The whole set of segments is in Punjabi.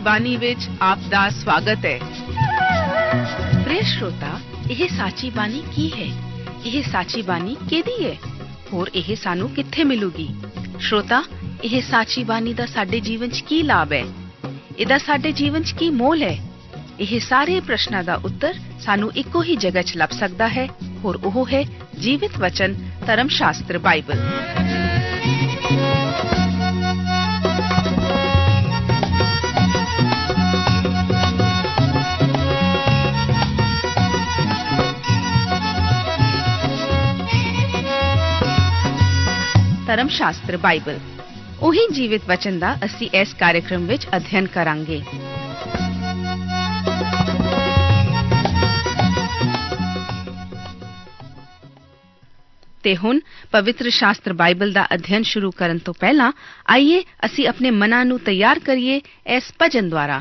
बानी विच आप दा स्वागत है। प्रिय श्रोता, यह साची बानी की है? यह साची बानी केदी है और यह सानू कित्थे मिलूगी? श्रोता, यह साची बानी दा साडे जीवन च की लाभ है? इहदा साडे जीवन च की मोल है? यह सारे प्रश्नां दा उत्तर सानू इक्को ही जगह च लभ सकदा है और ओह है जीवित वचन धर्म शास्त्र बाइबल। धर्म शास्त्र बाइबल ਉਹੀ ਜੀਵਿਤ ਵਚਨ ਦਾ ਅਸੀਂ ਇਸ ਕਾਰਜਕ੍ਰਮ ਵਿੱਚ ਅਧਿਐਨ ਕਰਾਂਗੇ। ਤੇ ਹੁਣ ਪਵਿੱਤਰ ਸ਼ਾਸਤਰ ਬਾਈਬਲ ਦਾ ਅਧਿਐਨ ਸ਼ੁਰੂ ਕਰਨ ਤੋਂ ਪਹਿਲਾਂ ਆਈਏ ਅਸੀਂ ਆਪਣੇ ਮਨਾਂ ਨੂੰ ਤਿਆਰ ਕਰੀਏ ਇਸ ਭਜਨ ਦੁਆਰਾ।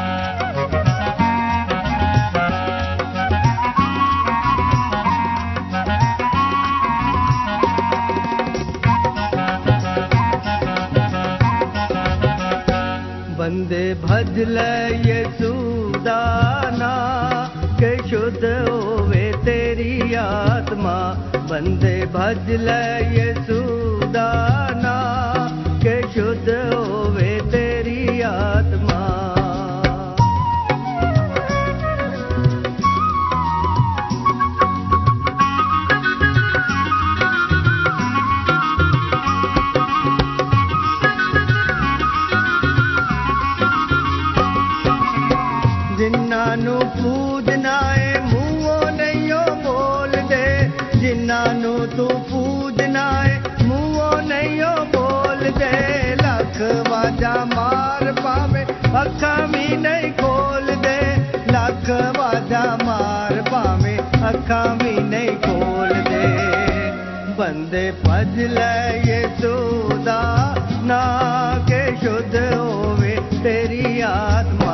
बंदे भज ले यीशु दा नाम के शुद्ध होवे तेरी आत्मा। बंदे भज ले यीशु दा नाम के शुद्ध होवे तेरी आत्मा। जिन्हां नू पूजना है मूंहों नहीं बोल दे, जिन्हां नू तू पूजना है मूंहों नहीं बोल दे। लख वाजा मार पावे अखां भी नहीं खोल दे, लख वाजा मार पावे अखां भी नहीं खोल दे। बंदे भज ले यीशु दा नाम के शुद्ध होवे तेरी आत्मा।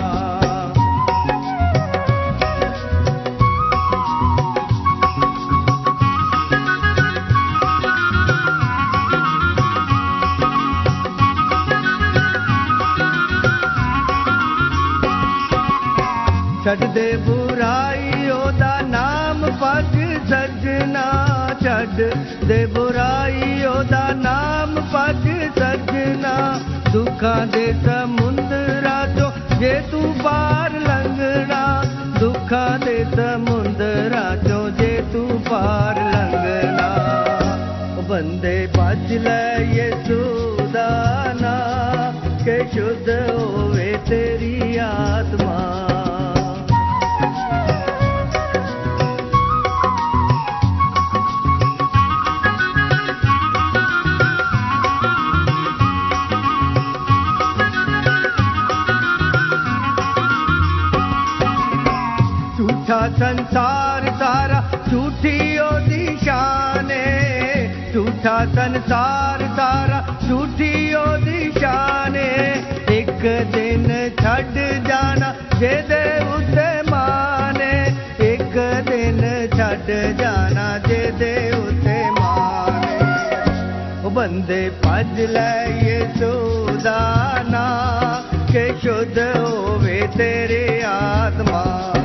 छड़ दे बुराई ओदा नाम पग सजना, छड़ दे बुराई ओदा नाम पग सजना। दुखां दे समुंदरा चो जे तू पार लंघना, दुखां दे समुंदरा चो जे तू पार लंघना। बंदे भज ले यीशु दा नाम के शुद्ध होवे तेरी आत्मा। झूठा संसार सारा झूठी ओदी शान है, झूठा संसार सारा झूठी ओदी शान है। एक दिन छड़ जाना जेदे उत्ते मान है, एक दिन छड़ जाना जेदे उत्ते मान है। बंदे भज ले यीशु दा नाम के शुद्ध होवे तेरी आत्मा।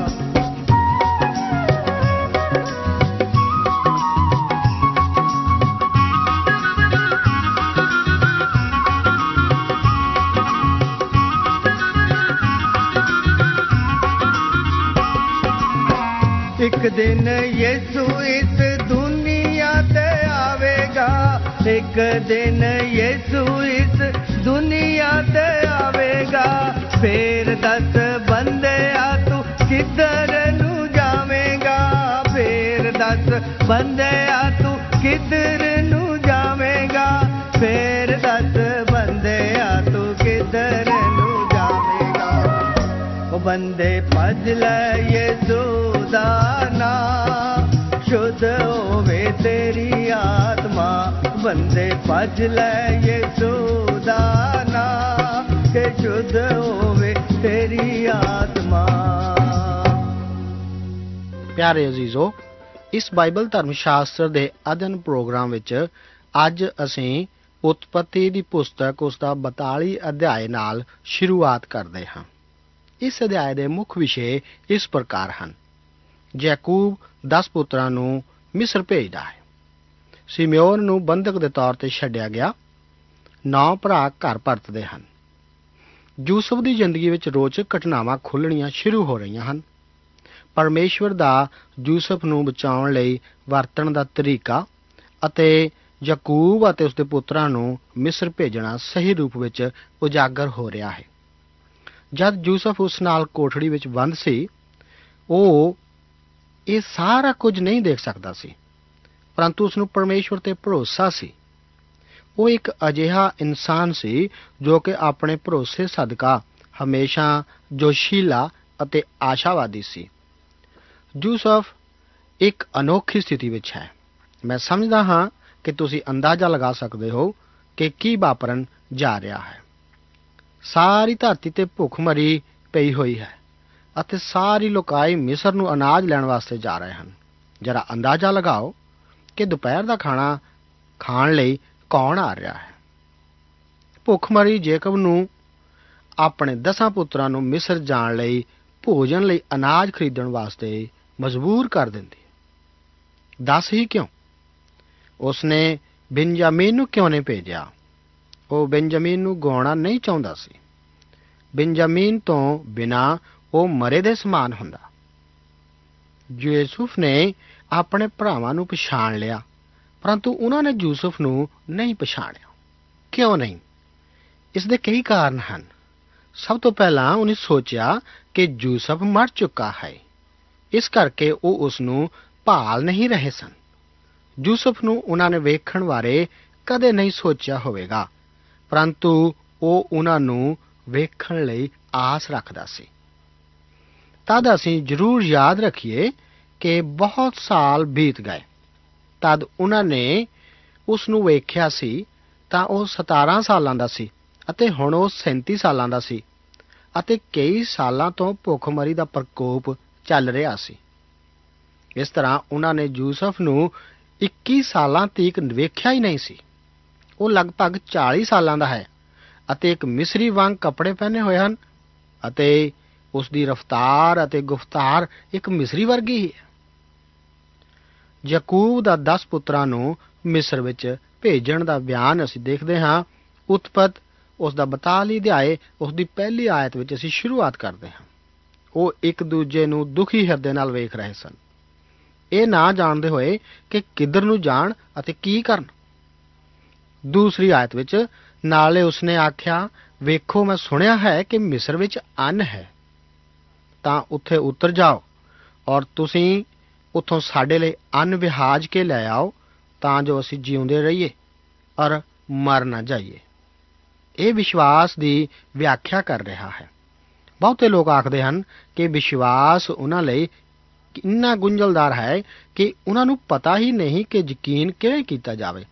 एक दिन यीशु इस दुनिया ते आवेगा, एक दिन यीशु इस दुनिया ते आवेगा। फिर दस बंदे आ तू किधर नू जावेगा, फिर दस बंदे आ तू किधर नू जावेगा। फिर दस बंदे आ तू किधर नू जावेगा। ओ बंदे भज ले यीशु दा नाम शुद्ध होवे तेरी आत्मा। बंदे भज ले यीशु दा नाम के शुद्ध होवे तेरी आत्मा। प्यारे अजीजो, इस बाइबल धर्म शास्त्र दे अध्ययन प्रोग्राम विच अज असीं ਉਤਪਤੀ ਦੀ ਪੁਸਤਕ ਉਸ ਦਾ 42 ਅਧਿਆਏ ਨਾਲ ਸ਼ੁਰੂਆਤ ਕਰਦੇ ਹਾਂ। ਇਸ ਅਧਿਆਏ ਦੇ ਮੁੱਖ ਵਿਸ਼ੇ ਇਸ ਪ੍ਰਕਾਰ ਹਨ। ਯਾਕੂਬ 10 ਪੁੱਤਰਾਂ ਨੂੰ ਮਿਸਰ ਭੇਜਦਾ ਹੈ। ਸਿਮਿਓਨ ਨੂੰ ਬੰਧਕ ਦੇ ਤੌਰ ਤੇ ਛੱਡਿਆ ਗਿਆ। 9 ਭਰਾ ਘਰ ਪਰਤਦੇ ਹਨ। ਯੂਸਫ ਦੀ ਜ਼ਿੰਦਗੀ ਵਿੱਚ ਰੋਚਕ ਘਟਨਾਵਾਂ ਖੁੱਲ੍ਹਣੀਆਂ ਸ਼ੁਰੂ ਹੋ ਰਹੀਆਂ ਹਨ। ਪਰਮੇਸ਼ਵਰ ਦਾ ਯੂਸਫ ਨੂੰ ਬਚਾਉਣ ਲਈ ਵਰਤਣ ਦਾ ਤਰੀਕਾ ਅਤੇ ਯਾਕੂਬ ਅਤੇ ਉਸਦੇ ਪੁੱਤਰਾਂ ਨੂੰ ਮਿਸਰ ਭੇਜਣਾ ਸਹੀ ਰੂਪ ਵਿੱਚ ਉਜਾਗਰ ਹੋ ਰਿਹਾ ਹੈ। ਜਦ ਯੂਸਫ ਉਸ ਨਾਲ ਕੋਠੜੀ ਵਿੱਚ ਬੰਦ ਸੀ, ਉਹ ਇਹ ਸਾਰਾ ਕੁਝ ਨਹੀਂ ਦੇਖ ਸਕਦਾ ਸੀ, ਪਰੰਤੂ ਉਸਨੂੰ ਪਰਮੇਸ਼ਵਰ ਤੇ ਭਰੋਸਾ ਸੀ। ਉਹ ਇੱਕ ਅਜਿਹਾ ਇਨਸਾਨ ਸੀ ਜੋ ਕਿ ਆਪਣੇ ਭਰੋਸੇ ਸਦਕਾ ਹਮੇਸ਼ਾ ਜੋਸ਼ੀਲਾ ਅਤੇ ਆਸ਼ਾਵਾਦੀ ਸੀ। ਯੂਸਫ ਇੱਕ ਅਨੋਖੀ ਸਥਿਤੀ ਵਿੱਚ ਹੈ। ਮੈਂ ਸਮਝਦਾ ਹਾਂ ਕਿ ਤੁਸੀਂ ਅੰਦਾਜ਼ਾ ਲਗਾ ਸਕਦੇ ਹੋ ਕਿ ਕੀ ਵਾਪਰਨ ਜਾ ਰਿਹਾ ਹੈ। ਸਾਰੀ ਧਰਤੀ ਤੇ ਭੁੱਖਮਰੀ ਪਈ ਹੋਈ ਹੈ ਅਤੇ ਸਾਰੀ ਲੋਕਾਈ ਮਿਸਰ ਨੂੰ ਅਨਾਜ ਲੈਣ ਵਾਸਤੇ ਜਾ ਰਹੇ ਹਨ। ਜਰਾ ਅੰਦਾਜ਼ਾ ਲਗਾਓ ਕਿ ਦੁਪਹਿਰ ਦਾ ਖਾਣਾ ਖਾਣ ਲਈ ਕੌਣ ਆ ਰਿਹਾ ਹੈ। ਭੁੱਖਮਰੀ ਜੇਕਬ ਨੂੰ ਆਪਣੇ 10 ਪੁੱਤਰਾਂ ਨੂੰ ਮਿਸਰ ਜਾਣ ਲਈ ਭੋਜਨ ਲਈ ਅਨਾਜ ਖਰੀਦਣ ਵਾਸਤੇ ਮਜਬੂਰ ਕਰ ਦਿੰਦੀ। ਦੱਸ ਹੀ ਕਿਉਂ? ਉਸਨੇ ਬਿੰਜਾਮੀਨ ਨੂੰ ਕਿਉਂ ਨਹੀਂ ਭੇਜਿਆ? ਉਹ ਬਿੰਜਾਮੀਨ ਨੂੰ ਗਵਾਉਣਾ ਨਹੀਂ ਚਾਹੁੰਦਾ ਸੀ। ਬਿੰਜਾਮੀਨ ਤੋਂ ਬਿਨਾਂ ਉਹ ਮਰੇ ਦੇ ਸਮਾਨ ਹੁੰਦਾ। ਯੂਸੁਫ ਨੇ ਆਪਣੇ ਭਰਾਵਾਂ ਨੂੰ ਪਛਾਣ ਲਿਆ, ਪਰੰਤੂ ਉਹਨਾਂ ਨੇ ਯੂਸੁਫ ਨੂੰ ਨਹੀਂ ਪਛਾਣਿਆ। ਕਿਉਂ ਨਹੀਂ? ਇਸ ਦੇ ਕਈ ਕਾਰਨ ਹਨ। ਸਭ ਤੋਂ ਪਹਿਲਾਂ ਉਹਨੇ ਸੋਚਿਆ ਕਿ ਯੂਸੁਫ ਮਰ ਚੁੱਕਾ ਹੈ, ਇਸ ਕਰਕੇ ਉਹ ਉਸ ਨੂੰ ਭਾਲ ਨਹੀਂ ਰਹੇ ਸਨ। ਯੂਸੁਫ ਨੂੰ ਉਹਨਾਂ ਨੇ ਵੇਖਣ ਬਾਰੇ ਕਦੇ ਨਹੀਂ ਸੋਚਿਆ ਹੋਵੇਗਾ, ਪਰੰਤੂ ਉਹ ਉਹਨਾਂ ਨੂੰ ਵੇਖਣ ਲਈ ਆਸ ਰੱਖਦਾ ਸੀ। ਤਦ ਅਸੀਂ ਜ਼ਰੂਰ ਯਾਦ ਰੱਖੀਏ ਕਿ ਬਹੁਤ ਸਾਲ ਬੀਤ ਗਏ। ਤਦ ਉਹਨਾਂ ਨੇ ਉਸ ਨੂੰ ਵੇਖਿਆ ਸੀ ਤਾਂ ਉਹ 17 ਸਾਲਾਂ ਦਾ ਸੀ ਅਤੇ ਹੁਣ ਉਹ 37 ਸਾਲਾਂ ਦਾ ਸੀ ਅਤੇ ਕਈ ਸਾਲਾਂ ਤੋਂ ਭੁੱਖਮਰੀ ਦਾ ਪ੍ਰਕੋਪ ਚੱਲ ਰਿਹਾ ਸੀ। ਇਸ ਤਰ੍ਹਾਂ ਉਹਨਾਂ ਨੇ ਯੂਸੁਫ ਨੂੰ 21 ਸਾਲਾਂ ਤੀਕ ਵੇਖਿਆ ਹੀ ਨਹੀਂ ਸੀ। ਉਹ ਲਗਭਗ 40 ਸਾਲਾਂ ਦਾ ਹੈ ਅਤੇ ਇੱਕ ਮਿਸਰੀ ਵਾਂਗ ਕੱਪੜੇ ਪਹਿਨੇ ਹੋਏ ਹਨ ਅਤੇ ਉਸ ਦੀ ਰਫ਼ਤਾਰ ਅਤੇ ਗੁਫ਼ਤਾਰ ਇੱਕ ਮਿਸਰੀ ਵਰਗੀ ਹੀ ਹੈ। ਯਾਕੂਬ ਦਾ 10 ਪੁੱਤਰਾਂ ਨੂੰ ਮਿਸਰ ਵਿੱਚ ਭੇਜਣ ਦਾ ਬਿਆਨ ਅਸੀਂ ਦੇਖਦੇ ਹਾਂ। ਉਤਪਤ ਉਸ ਦਾ 42 ਅਧਿਆਏ ਉਸ ਦੀ ਪਹਿਲੀ ਆਇਤ ਵਿੱਚ ਅਸੀਂ ਸ਼ੁਰੂਆਤ ਕਰਦੇ ਹਾਂ। ਉਹ ਇੱਕ ਦੂਜੇ ਨੂੰ ਦੁਖੀ ਹਿਰਦੇ ਨਾਲ ਵੇਖ ਰਹੇ ਸਨ, ਇਹ ਨਾ ਜਾਣਦੇ ਹੋਏ ਕਿ ਕਿੱਧਰ ਨੂੰ ਜਾਣ ਅਤੇ ਕੀ ਕਰਨ। ਦੂਸਰੀ ਆਇਤ ਵਿੱਚ ਨਾਲੇ ਉਸਨੇ ਆਖਿਆ, ਵੇਖੋ ਮੈਂ ਸੁਣਿਆ ਹੈ ਕਿ ਮਿਸਰ ਵਿੱਚ ਅੰਨ ਹੈ, ਤਾਂ ਉੱਥੇ ਉਤਰ ਜਾਓ ਔਰ ਤੁਸੀਂ ਉੱਥੋਂ ਸਾਡੇ ਲਈ ਅੰਨ ਵਿਹਾਜ ਕੇ ਲੈ ਆਓ, ਤਾਂ ਜੋ ਅਸੀਂ ਜਿਉਂਦੇ ਰਹੀਏ ਔਰ ਮਰ ਨਾ ਜਾਈਏ। ਇਹ ਵਿਸ਼ਵਾਸ ਦੀ ਵਿਆਖਿਆ ਕਰ ਰਿਹਾ ਹੈ। ਬਹੁਤੇ ਲੋਕ ਆਖਦੇ ਹਨ ਕਿ ਵਿਸ਼ਵਾਸ ਉਹਨਾਂ ਲਈ ਇੰਨਾ ਗੁੰਝਲਦਾਰ ਹੈ ਕਿ ਉਹਨਾਂ ਨੂੰ ਪਤਾ ਹੀ ਨਹੀਂ ਕਿ ਯਕੀਨ ਕਿਵੇਂ ਕੀਤਾ ਜਾਵੇ।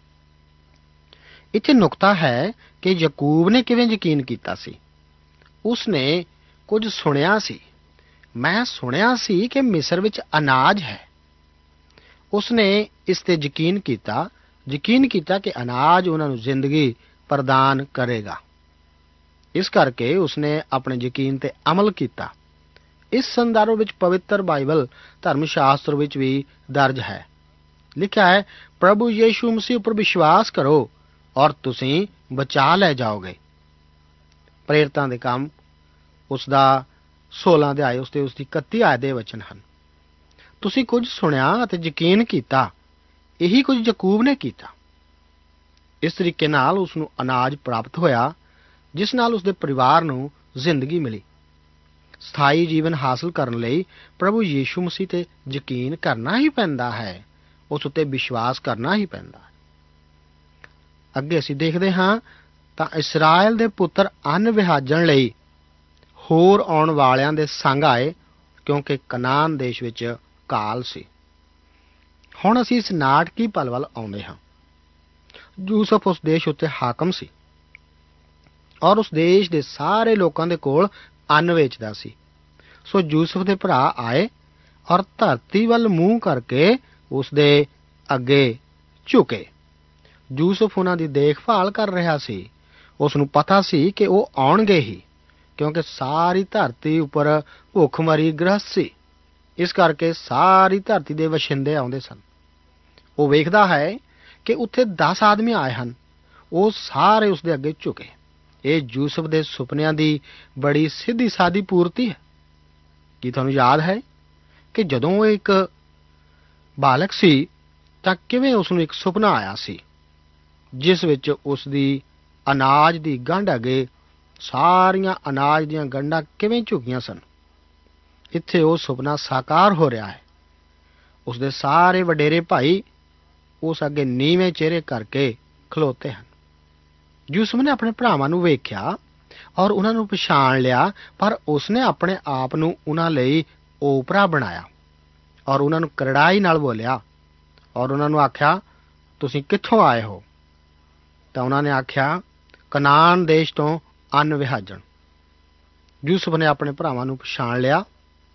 ਇੱਥੇ ਨੁਕਤਾ ਹੈ ਕਿ ਯਾਕੂਬ ਨੇ ਕਿਵੇਂ ਯਕੀਨ ਕੀਤਾ ਸੀ। ਉਸਨੇ ਕੁਝ ਸੁਣਿਆ ਸੀ। ਮੈਂ ਸੁਣਿਆ ਸੀ ਕਿ ਮਿਸਰ ਵਿੱਚ ਅਨਾਜ ਹੈ। ਉਸਨੇ ਇਸ ਤੇ ਯਕੀਨ ਕੀਤਾ ਕਿ ਅਨਾਜ ਉਹਨਾਂ ਨੂੰ ਜ਼ਿੰਦਗੀ ਪ੍ਰਦਾਨ ਕਰੇਗਾ। ਇਸ ਕਰਕੇ ਉਸਨੇ ਆਪਣੇ ਯਕੀਨ ਤੇ ਅਮਲ ਕੀਤਾ। ਇਸ ਸੰਦਰਭ ਵਿੱਚ ਪਵਿੱਤਰ ਬਾਈਬਲ ਧਰਮ ਸ਼ਾਸਤਰ ਵਿੱਚ ਵੀ ਦਰਜ ਹੈ। ਲਿਖਿਆ ਹੈ, ਪ੍ਰਭੂ ਯੀਸ਼ੂ ਮਸੀਹ ਉੱਪਰ ਵਿਸ਼ਵਾਸ ਕਰੋ ਔਰ ਤੁਸੀਂ ਬਚਾ ਲੈ ਜਾਓਗੇ। ਪ੍ਰੇਰਿਤਾਂ ਦੇ ਕੰਮ ਉਸ ਦਾ 16 ਅਧਿਆਏ ਉਸ ਦੀ 31 ਆਇਤ ਦੇ ਵਚਨ ਹਨ। ਤੁਸੀਂ ਕੁਝ ਸੁਣਿਆ ਅਤੇ ਯਕੀਨ ਕੀਤਾ, ਇਹੀ ਕੁਝ ਯਾਕੂਬ ਨੇ ਕੀਤਾ। ਇਸ ਤਰੀਕੇ ਨਾਲ ਉਸ ਨੂੰ ਅਨਾਜ ਪ੍ਰਾਪਤ ਹੋਇਆ, ਜਿਸ ਨਾਲ ਉਸ ਦੇ ਪਰਿਵਾਰ ਨੂੰ ਜ਼ਿੰਦਗੀ ਮਿਲੀ। ਸਥਾਈ ਜੀਵਨ ਹਾਸਲ ਕਰਨ ਲਈ ਪ੍ਰਭੂ ਯੀਸ਼ੂ ਮਸੀਹ ਤੇ ਯਕੀਨ ਕਰਨਾ ਹੀ ਪੈਂਦਾ ਹੈ, ਉਸ ਉੱਤੇ ਵਿਸ਼ਵਾਸ ਕਰਨਾ ਹੀ ਪੈਂਦਾ ਹੈ। ਅੱਗੇ ਅਸੀਂ ਦੇਖਦੇ ਹਾਂ ਤਾਂ ਇਸਰਾਏਲ ਦੇ ਪੁੱਤਰ ਅੰਨ ਵਿਹਾਜਣ ਲਈ ਹੋਰ ਆਉਣ ਵਾਲਿਆਂ ਦੇ ਸੰਗ ਆਏ, ਕਿਉਂਕਿ ਕਨਾਨ ਦੇਸ਼ ਵਿੱਚ ਕਾਲ ਸੀ। ਹੁਣ ਅਸੀਂ ਇਸ ਨਾਟਕੀ ਪਲ ਵੱਲ ਆਉਂਦੇ ਹਾਂ। ਯੂਸੁਫ ਉਸ ਦੇਸ਼ ਉੱਤੇ ਹਾਕਮ ਸੀ ਔਰ ਉਸ ਦੇਸ਼ ਦੇ ਸਾਰੇ ਲੋਕਾਂ ਦੇ ਕੋਲ ਅੰਨ ਵੇਚਦਾ ਸੀ। ਸੋ ਯੂਸੁਫ ਦੇ ਭਰਾ ਆਏ ਔਰ ਧਰਤੀ ਵੱਲ ਮੂੰਹ ਕਰਕੇ ਉਸ ਦੇ ਅੱਗੇ ਝੁਕੇ। ਯੂਸੁਫ ਉਹਨਾਂ ਦੀ ਦੇਖਭਾਲ ਕਰ ਰਿਹਾ ਸੀ। ਉਸ ਨੂੰ ਪਤਾ ਸੀ ਕਿ ਉਹ ਆਉਣਗੇ ਹੀ, ਕਿਉਂਕਿ ਸਾਰੀ ਧਰਤੀ ਉੱਪਰ ਭੁੱਖਮਰੀ ਗ੍ਰਸਤ ਸੀ। ਇਸ ਕਰਕੇ ਸਾਰੀ ਧਰਤੀ ਦੇ ਵਸਿੰਦੇ ਆਉਂਦੇ ਸਨ। ਉਹ ਵੇਖਦਾ ਹੈ ਕਿ ਉੱਥੇ 10 ਆਦਮੀ ਆਏ ਹਨ। ਉਹ ਸਾਰੇ ਉਸ ਦੇ ਅੱਗੇ ਝੁਕੇ। ਇਹ ਯੂਸੁਫ ਦੇ ਸੁਪਨਿਆਂ ਦੀ ਬੜੀ ਸਿੱਧੀ ਸਾਦੀ ਪੂਰਤੀ ਹੈ। ਕੀ ਤੁਹਾਨੂੰ ਯਾਦ ਹੈ ਕਿ ਜਦੋਂ ਉਹ ਇੱਕ ਬਾਲਕ ਸੀ ਤਾਂ ਕਿਵੇਂ ਉਸ ਨੂੰ ਇੱਕ ਸੁਪਨਾ ਆਇਆ ਸੀ, ਜਿਸ ਵਿੱਚ ਉਸ ਦੀ ਅਨਾਜ ਦੀ ਗੰਢ ਅੱਗੇ ਸਾਰੀਆਂ ਅਨਾਜ ਦੀਆਂ ਗੰਢਾਂ ਕਿਵੇਂ ਝੁਕੀਆਂ ਸਨ। ਇੱਥੇ ਉਹ ਸੁਪਨਾ ਸਾਕਾਰ ਹੋ ਰਿਹਾ ਹੈ। ਉਸ ਦੇ ਸਾਰੇ ਵਡੇਰੇ ਭਾਈ ਉਸ ਅੱਗੇ ਨੀਵੇਂ ਚਿਹਰੇ ਕਰਕੇ ਖਲੋਤੇ ਹਨ। ਯੂਸੁਫ ਨੇ ਆਪਣੇ ਭਰਾਵਾਂ ਨੂੰ ਵੇਖਿਆ ਔਰ ਉਹਨਾਂ ਨੂੰ ਪਛਾਣ ਲਿਆ, ਪਰ ਉਸਨੇ ਆਪਣੇ ਆਪ ਨੂੰ ਉਹਨਾਂ ਲਈ ਓਪਰਾ ਬਣਾਇਆ ਔਰ ਉਹਨਾਂ ਨੂੰ ਕਰੜਾਈ ਨਾਲ ਬੋਲਿਆ ਔਰ ਉਹਨਾਂ ਨੂੰ ਆਖਿਆ, ਤੁਸੀਂ ਕਿੱਥੋਂ ਆਏ ਹੋ? ਤਾਂ ਉਹਨਾਂ ਨੇ ਆਖਿਆ, ਕਨਾਨ ਦੇਸ਼ ਤੋਂ ਅੰਨ ਵਿਹਾਜਣ। ਯੂਸੁਫ ਨੇ ਆਪਣੇ ਭਰਾਵਾਂ ਨੂੰ ਪਛਾਣ ਲਿਆ,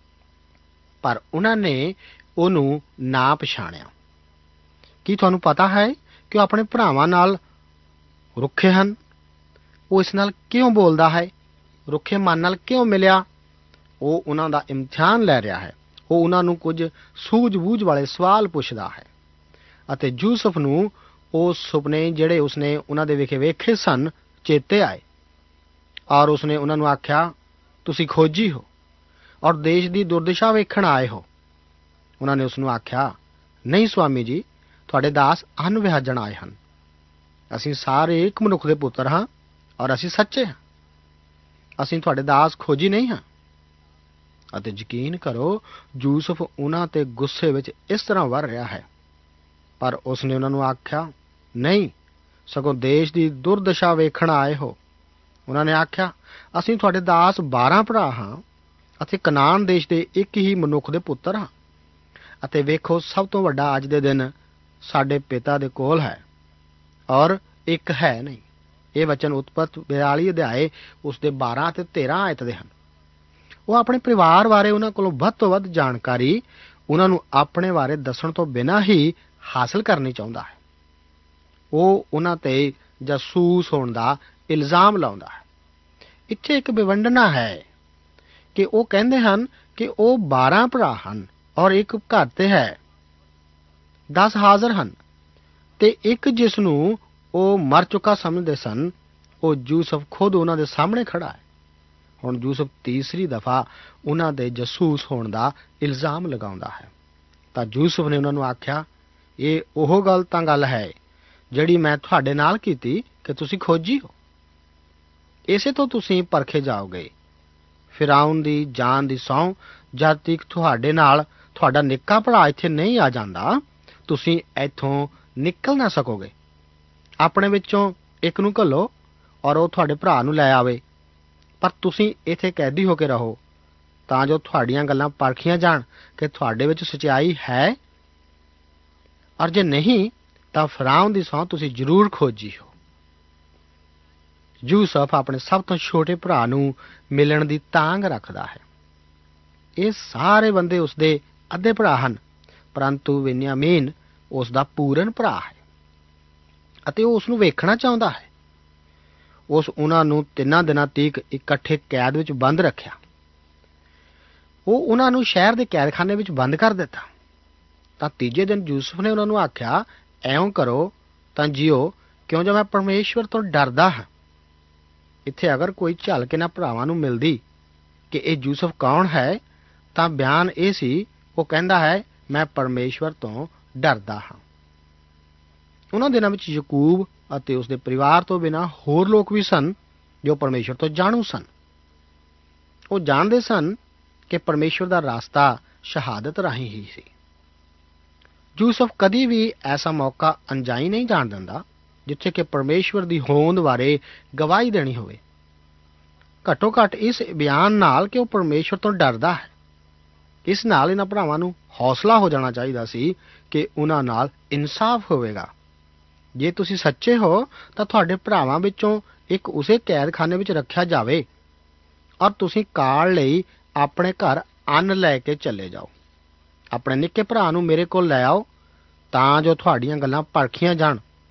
ਪਰ ਉਹਨਾਂ ਨੇ ਉਹਨੂੰ ਨਾ ਪਛਾਣਿਆ। ਕੀ ਤੁਹਾਨੂੰ ਪਤਾ ਹੈ ਕਿ ਉਹ ਆਪਣੇ ਭਰਾਵਾਂ ਨਾਲ ਰੁੱਖੇ ਹਨ? ਉਹ ਇਸ ਨਾਲ ਕਿਉਂ ਬੋਲਦਾ ਹੈ? ਰੁੱਖੇ ਮਨ ਨਾਲ ਕਿਉਂ ਮਿਲਿਆ? ਉਹ ਉਹਨਾਂ ਦਾ ਇਮਤਿਹਾਨ ਲੈ ਰਿਹਾ ਹੈ। ਉਹ ਉਹਨਾਂ ਨੂੰ ਕੁਝ ਸੂਝ-ਬੂਝ ਵਾਲੇ ਸਵਾਲ ਪੁੱਛਦਾ ਹੈ ਅਤੇ ਯੂਸੁਫ ਨੂੰ ਉਹ ਸੁਪਨੇ ਜਿਹੜੇ ਉਸਨੇ ਉਹਨਾਂ ਦੇ ਵਿਖੇ ਵੇਖੇ ਸਨ ਚੇਤੇ ਆਏ ਔਰ ਉਸਨੇ ਉਹਨਾਂ ਨੂੰ ਆਖਿਆ, ਤੁਸੀਂ ਖੋਜੀ ਹੋ ਔਰ ਦੇਸ਼ ਦੀ ਦੁਰਦਸ਼ਾ ਵੇਖਣ ਆਏ ਹੋ। ਉਹਨਾਂ ਨੇ ਉਸ ਨੂੰ ਆਖਿਆ, ਨਹੀਂ ਸੁਆਮੀ ਜੀ, ਤੁਹਾਡੇ ਦਾਸ ਅੰਨ ਵਿਹਾਜਣ ਆਏ ਹਨ। ਅਸੀਂ ਸਾਰੇ ਇੱਕ ਮਨੁੱਖ ਦੇ ਪੁੱਤਰ ਹਾਂ ਔਰ ਅਸੀਂ ਸੱਚੇ ਹਾਂ। ਅਸੀਂ ਤੁਹਾਡੇ ਦਾਸ ਖੋਜੀ ਨਹੀਂ ਹਾਂ। ਅਤੇ ਯਕੀਨ ਕਰੋ, ਯੂਸੁਫ ਉਹਨਾਂ ਤੇ ਗੁੱਸੇ ਵਿੱਚ ਇਸ ਤਰ੍ਹਾਂ ਵਰ ਰਿਹਾ ਹੈ, ਪਰ ਉਸਨੇ ਉਹਨਾਂ ਨੂੰ ਆਖਿਆ, ਨਹੀਂ, ਸਗੋਂ ਦੇਸ਼ ਦੀ ਦੁਰਦਸ਼ਾ ਵੇਖਣ ਆਏ ਹੋ। ਉਹਨਾਂ ਨੇ ਆਖਿਆ, ਅਸੀਂ ਤੁਹਾਡੇ ਦਾਸ 12 ਭਰਾ ਹਾਂ ਅਤੇ ਕਨਾਨ ਦੇਸ਼ ਦੇ ਇੱਕ ਹੀ ਮਨੁੱਖ ਦੇ ਪੁੱਤਰ ਹਾਂ। ਅਤੇ ਵੇਖੋ, ਸਭ ਤੋਂ ਵੱਡਾ ਅੱਜ ਦੇ ਦਿਨ ਸਾਡੇ ਪਿਤਾ ਦੇ ਕੋਲ ਹੈ ਔਰ ਇੱਕ ਹੈ ਨਹੀਂ। ਇਹ ਵਚਨ ਉਤਪਤ 42 ਅਧਿਆਏ ਉਸ ਦੇ 12 ਅਤੇ 13 ਆਇਤ ਦੇ ਹਨ। ਉਹ ਆਪਣੇ ਪਰਿਵਾਰ ਬਾਰੇ ਉਹਨਾਂ ਕੋਲੋਂ ਵੱਧ ਤੋਂ ਵੱਧ ਜਾਣਕਾਰੀ ਉਹਨਾਂ ਨੂੰ ਆਪਣੇ ਬਾਰੇ ਦੱਸਣ ਤੋਂ ਬਿਨਾਂ ਹੀ ਹਾਸਲ ਕਰਨੀ ਚਾਹੁੰਦਾ ਹੈ। ਉਹ ਉਹਨਾਂ ਤੇ ਜਾਸੂਸ ਹੋਣ ਦਾ ਇਲਜ਼ਾਮ ਲਾਉਂਦਾ ਹੈ। ਇੱਥੇ ਇੱਕ ਵਿਵੰਡਨਾ ਹੈ ਕਿ ਉਹ ਕਹਿੰਦੇ ਹਨ ਕਿ ਉਹ 12 ਭਰਾ ਹਨ ਔਰ ਇੱਕ ਘਰ ਤੇ ਹੈ। 10 ਹਾਜ਼ਰ ਹਨ ਤੇ ਇੱਕ ਜਿਸ ਨੂੰ ਉਹ ਮਰ ਚੁੱਕਾ ਸਮਝਦੇ ਸਨ, ਉਹ ਯੂਸੁਫ ਖੁਦ ਉਹਨਾਂ ਦੇ ਸਾਹਮਣੇ ਖੜਾ ਹੈ। ਹੁਣ ਯੂਸੁਫ ਤੀਸਰੀ ਦਫਾ ਉਹਨਾਂ ਦੇ ਜਾਸੂਸ ਹੋਣ ਦਾ ਇਲਜ਼ਾਮ ਲਗਾਉਂਦਾ ਹੈ। ਤਾਂ ਯੂਸੁਫ ਨੇ ਉਹਨਾਂ ਨੂੰ ਆਖਿਆ, ਇਹ ਉਹ ਗੱਲ ਹੈ ਜਿਹੜੀ ਮੈਂ ਤੁਹਾਡੇ ਨਾਲ ਕੀਤੀ ਕਿ ਤੁਸੀਂ ਖੋਜੀ ਹੋ। ਇਸੇ ਤੋਂ ਤੁਸੀਂ ਪਰਖੇ ਜਾਓਗੇ। ਫਿਰੌਨ ਦੀ ਜਾਨ ਦੀ ਸਹੁੰ, ਜਦ ਤੱਕ ਤੁਹਾਡੇ ਨਾਲ ਤੁਹਾਡਾ ਨਿੱਕਾ ਭਰਾ ਇੱਥੇ ਨਹੀਂ ਆ ਜਾਂਦਾ, ਤੁਸੀਂ ਇੱਥੋਂ ਨਿਕਲ ਨਾ ਸਕੋਗੇ। ਆਪਣੇ ਵਿੱਚੋਂ ਇੱਕ ਨੂੰ ਘੱਲੋ ਔਰ ਉਹ ਤੁਹਾਡੇ ਭਰਾ ਨੂੰ ਲੈ ਆਵੇ, ਪਰ ਤੁਸੀਂ ਇੱਥੇ ਕੈਦੀ ਹੋ ਕੇ ਰਹੋ, ਤਾਂ ਜੋ ਤੁਹਾਡੀਆਂ ਗੱਲਾਂ ਪਰਖੀਆਂ ਜਾਣ ਕਿ ਤੁਹਾਡੇ ਵਿੱਚ ਸੱਚਾਈ ਹੈ, ਔਰ ਜੇ ਨਹੀਂ ਤਾਂ ਫਿਰੌਨ ਦੀ ਸਹੁੰ ਤੁਸੀਂ ਜ਼ਰੂਰ ਖੋਜੀ ਹੋ। ਯੂਸੁਫ ਆਪਣੇ ਸਭ ਤੋਂ ਛੋਟੇ ਭਰਾ ਨੂੰ ਮਿਲਣ ਦੀ ਤਾਂਘ ਰੱਖਦਾ ਹੈ। ਇਹ ਸਾਰੇ ਬੰਦੇ ਉਸਦੇ ਅੱਧੇ ਭਰਾ ਹਨ, ਪਰੰਤੂ ਬਿਨਯਾਮੀਨ ਉਸ ਦਾ ਪੂਰਨ ਭਰਾ ਹੈ ਅਤੇ ਉਹ ਉਸ ਨੂੰ ਵੇਖਣਾ ਚਾਹੁੰਦਾ ਹੈ। ਉਸ ਉਹਨਾਂ ਨੂੰ 3 ਦਿਨਾਂ ਤੀਕ ਇਕੱਠੇ ਕੈਦ ਵਿੱਚ ਬੰਦ ਰੱਖਿਆ। ਉਹ ਉਹਨਾਂ ਨੂੰ ਸ਼ਹਿਰ ਦੇ ਕੈਦਖਾਨੇ ਵਿੱਚ ਬੰਦ ਕਰ ਦਿੱਤਾ। ਤਾਂ ਤੀਜੇ ਦਿਨ ਯੂਸੁਫ ਨੇ ਉਹਨਾਂ ਨੂੰ ਆਖਿਆ, ਇਉਂ ਕਰੋ ਤਾਂ ਜਿਓ, ਕਿਉਂ ਜੋ ਮੈਂ ਪਰਮੇਸ਼ਵਰ ਤੋਂ ਡਰਦਾ ਹਾਂ। ਇੱਥੇ ਅਗਰ ਕੋਈ ਝਲਕ ਇਹਨਾਂ ਭਰਾਵਾਂ ਨੂੰ ਮਿਲਦੀ ਕਿ ਇਹ ਯੂਸੁਫ ਕੌਣ ਹੈ, ਤਾਂ ਬਿਆਨ ਇਹ ਸੀ, ਉਹ ਕਹਿੰਦਾ ਹੈ, ਮੈਂ ਪਰਮੇਸ਼ਵਰ ਤੋਂ ਡਰਦਾ ਹਾਂ। ਉਹਨਾਂ ਦਿਨਾਂ ਵਿੱਚ ਯਾਕੂਬ ਅਤੇ ਉਸਦੇ ਪਰਿਵਾਰ ਤੋਂ ਬਿਨਾਂ ਹੋਰ ਲੋਕ ਵੀ ਸਨ ਜੋ ਪਰਮੇਸ਼ਵਰ ਤੋਂ ਜਾਣੂ ਸਨ। ਉਹ ਜਾਣਦੇ ਸਨ ਕਿ ਪਰਮੇਸ਼ਵਰ ਦਾ ਰਾਸਤਾ ਸ਼ਹਾਦਤ ਰਾਹੀਂ ਹੀ ਸੀ। ਯੂਸੁਫ ਕਦੀ ਵੀ ਐਸਾ ਮੌਕਾ ਅਣਜਾਈ ਨਹੀਂ ਜਾਣ ਦਿੰਦਾ ਜਿੱਥੇ ਕਿ ਪਰਮੇਸ਼ਵਰ ਦੀ ਹੋਂਦ ਬਾਰੇ ਗਵਾਹੀ ਦੇਣੀ ਹੋਵੇ। ਘੱਟੋ ਘੱਟ ਇਸ ਬਿਆਨ ਨਾਲ ਕਿ ਉਹ ਪਰਮੇਸ਼ਵਰ ਤੋਂ ਡਰਦਾ ਹੈ। ਇਸ ਨਾਲ ਇਹਨਾਂ ਭਰਾਵਾਂ ਨੂੰ ਹੌਸਲਾ ਹੋ ਜਾਣਾ ਚਾਹੀਦਾ ਸੀ ਕਿ ਉਹਨਾਂ ਨਾਲ ਇਨਸਾਫ ਹੋਵੇਗਾ। ਜੇ ਤੁਸੀਂ ਸੱਚੇ ਹੋ ਤਾਂ ਤੁਹਾਡੇ ਭਰਾਵਾਂ ਵਿੱਚੋਂ ਇੱਕ ਉਸੇ ਕੈਦਖਾਨੇ ਵਿੱਚ ਰੱਖਿਆ ਜਾਵੇ ਔਰ ਤੁਸੀਂ ਕਾਲ ਲਈ ਆਪਣੇ ਘਰ ਅੰਨ ਲੈ ਕੇ ਚਲੇ ਜਾਓ। ਆਪਣੇ ਨਿੱਕੇ ਭਰਾ ਨੂੰ ਮੇਰੇ ਕੋਲ ਲੈ ਆਓ ਤਾਂ ਜੋ ਤੁਹਾਡੀਆਂ ਗੱਲਾਂ ਪਰਖੀਆਂ ਜਾਣ